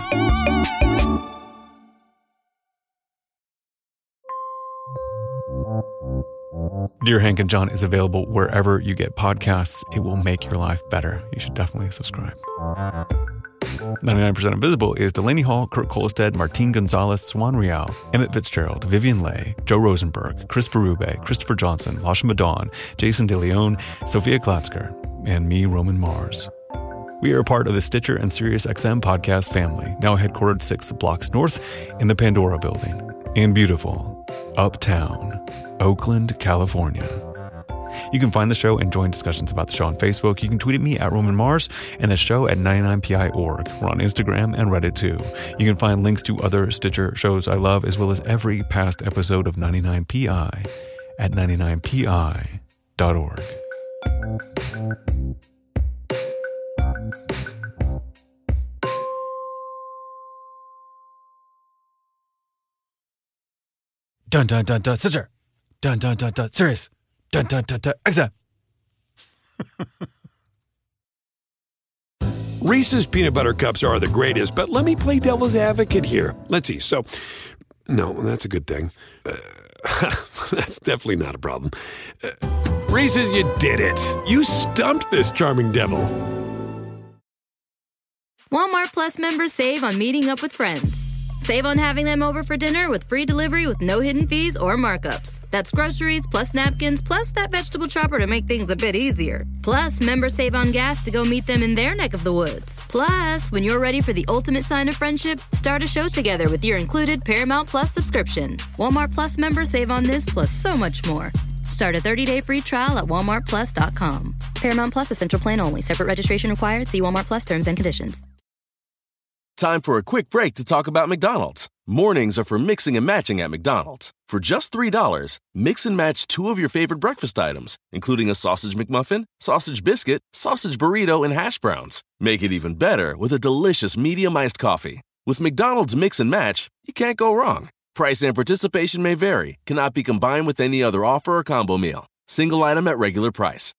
Dear Hank and John is available wherever you get podcasts. It will make your life better. You should definitely subscribe. ninety-nine percent Invisible is Delaney Hall, Kurt Kolstad, Martin Gonzalez, Swan Real, Emmett Fitzgerald, Vivian Leigh, Joe Rosenberg, Chris Berube, Christopher Johnson, Lasha Madon, Jason DeLeon, Sophia Glatzker, and me, Roman Mars. We are a part of the Stitcher and SiriusXM podcast family, now headquartered six blocks north in the Pandora building. And beautiful, Uptown, Oakland, California. You can find the show and join discussions about the show on Facebook. You can tweet at me at Roman Mars and the show at ninety-nine P I dot org. We're on Instagram and Reddit too. You can find links to other Stitcher shows I love, as well as every past episode of ninety-nine P I at ninety-nine P I dot org. Dun dun dun dun, Stitcher. Dun dun dun dun, serious. Dun dun dun dun, exam.
Reese's peanut butter cups are the greatest, but let me play devil's advocate here. Let's see. So, no, that's a good thing. Uh, that's definitely not a problem. Uh, Reese's, you did it. You stumped this charming devil.
Walmart Plus members save on meeting up with friends. Save on having them over for dinner with free delivery with no hidden fees or markups. That's groceries, plus napkins, plus that vegetable chopper to make things a bit easier. Plus, members save on gas to go meet them in their neck of the woods. Plus, when you're ready for the ultimate sign of friendship, start a show together with your included Paramount Plus subscription. Walmart Plus members save on this plus so much more. Start a thirty-day free trial at walmart plus dot com. Paramount Plus Essential Plan only. Separate registration required. See Walmart Plus terms and conditions.
Time for a quick break to talk about McDonald's. Mornings are for mixing and matching at McDonald's. For just three dollars, mix and match two of your favorite breakfast items, including a sausage McMuffin, sausage biscuit, sausage burrito, and hash browns. Make it even better with a delicious medium iced coffee. With McDonald's Mix and Match, you can't go wrong. Price and participation may vary, cannot be combined with any other offer or combo meal. Single item at regular price.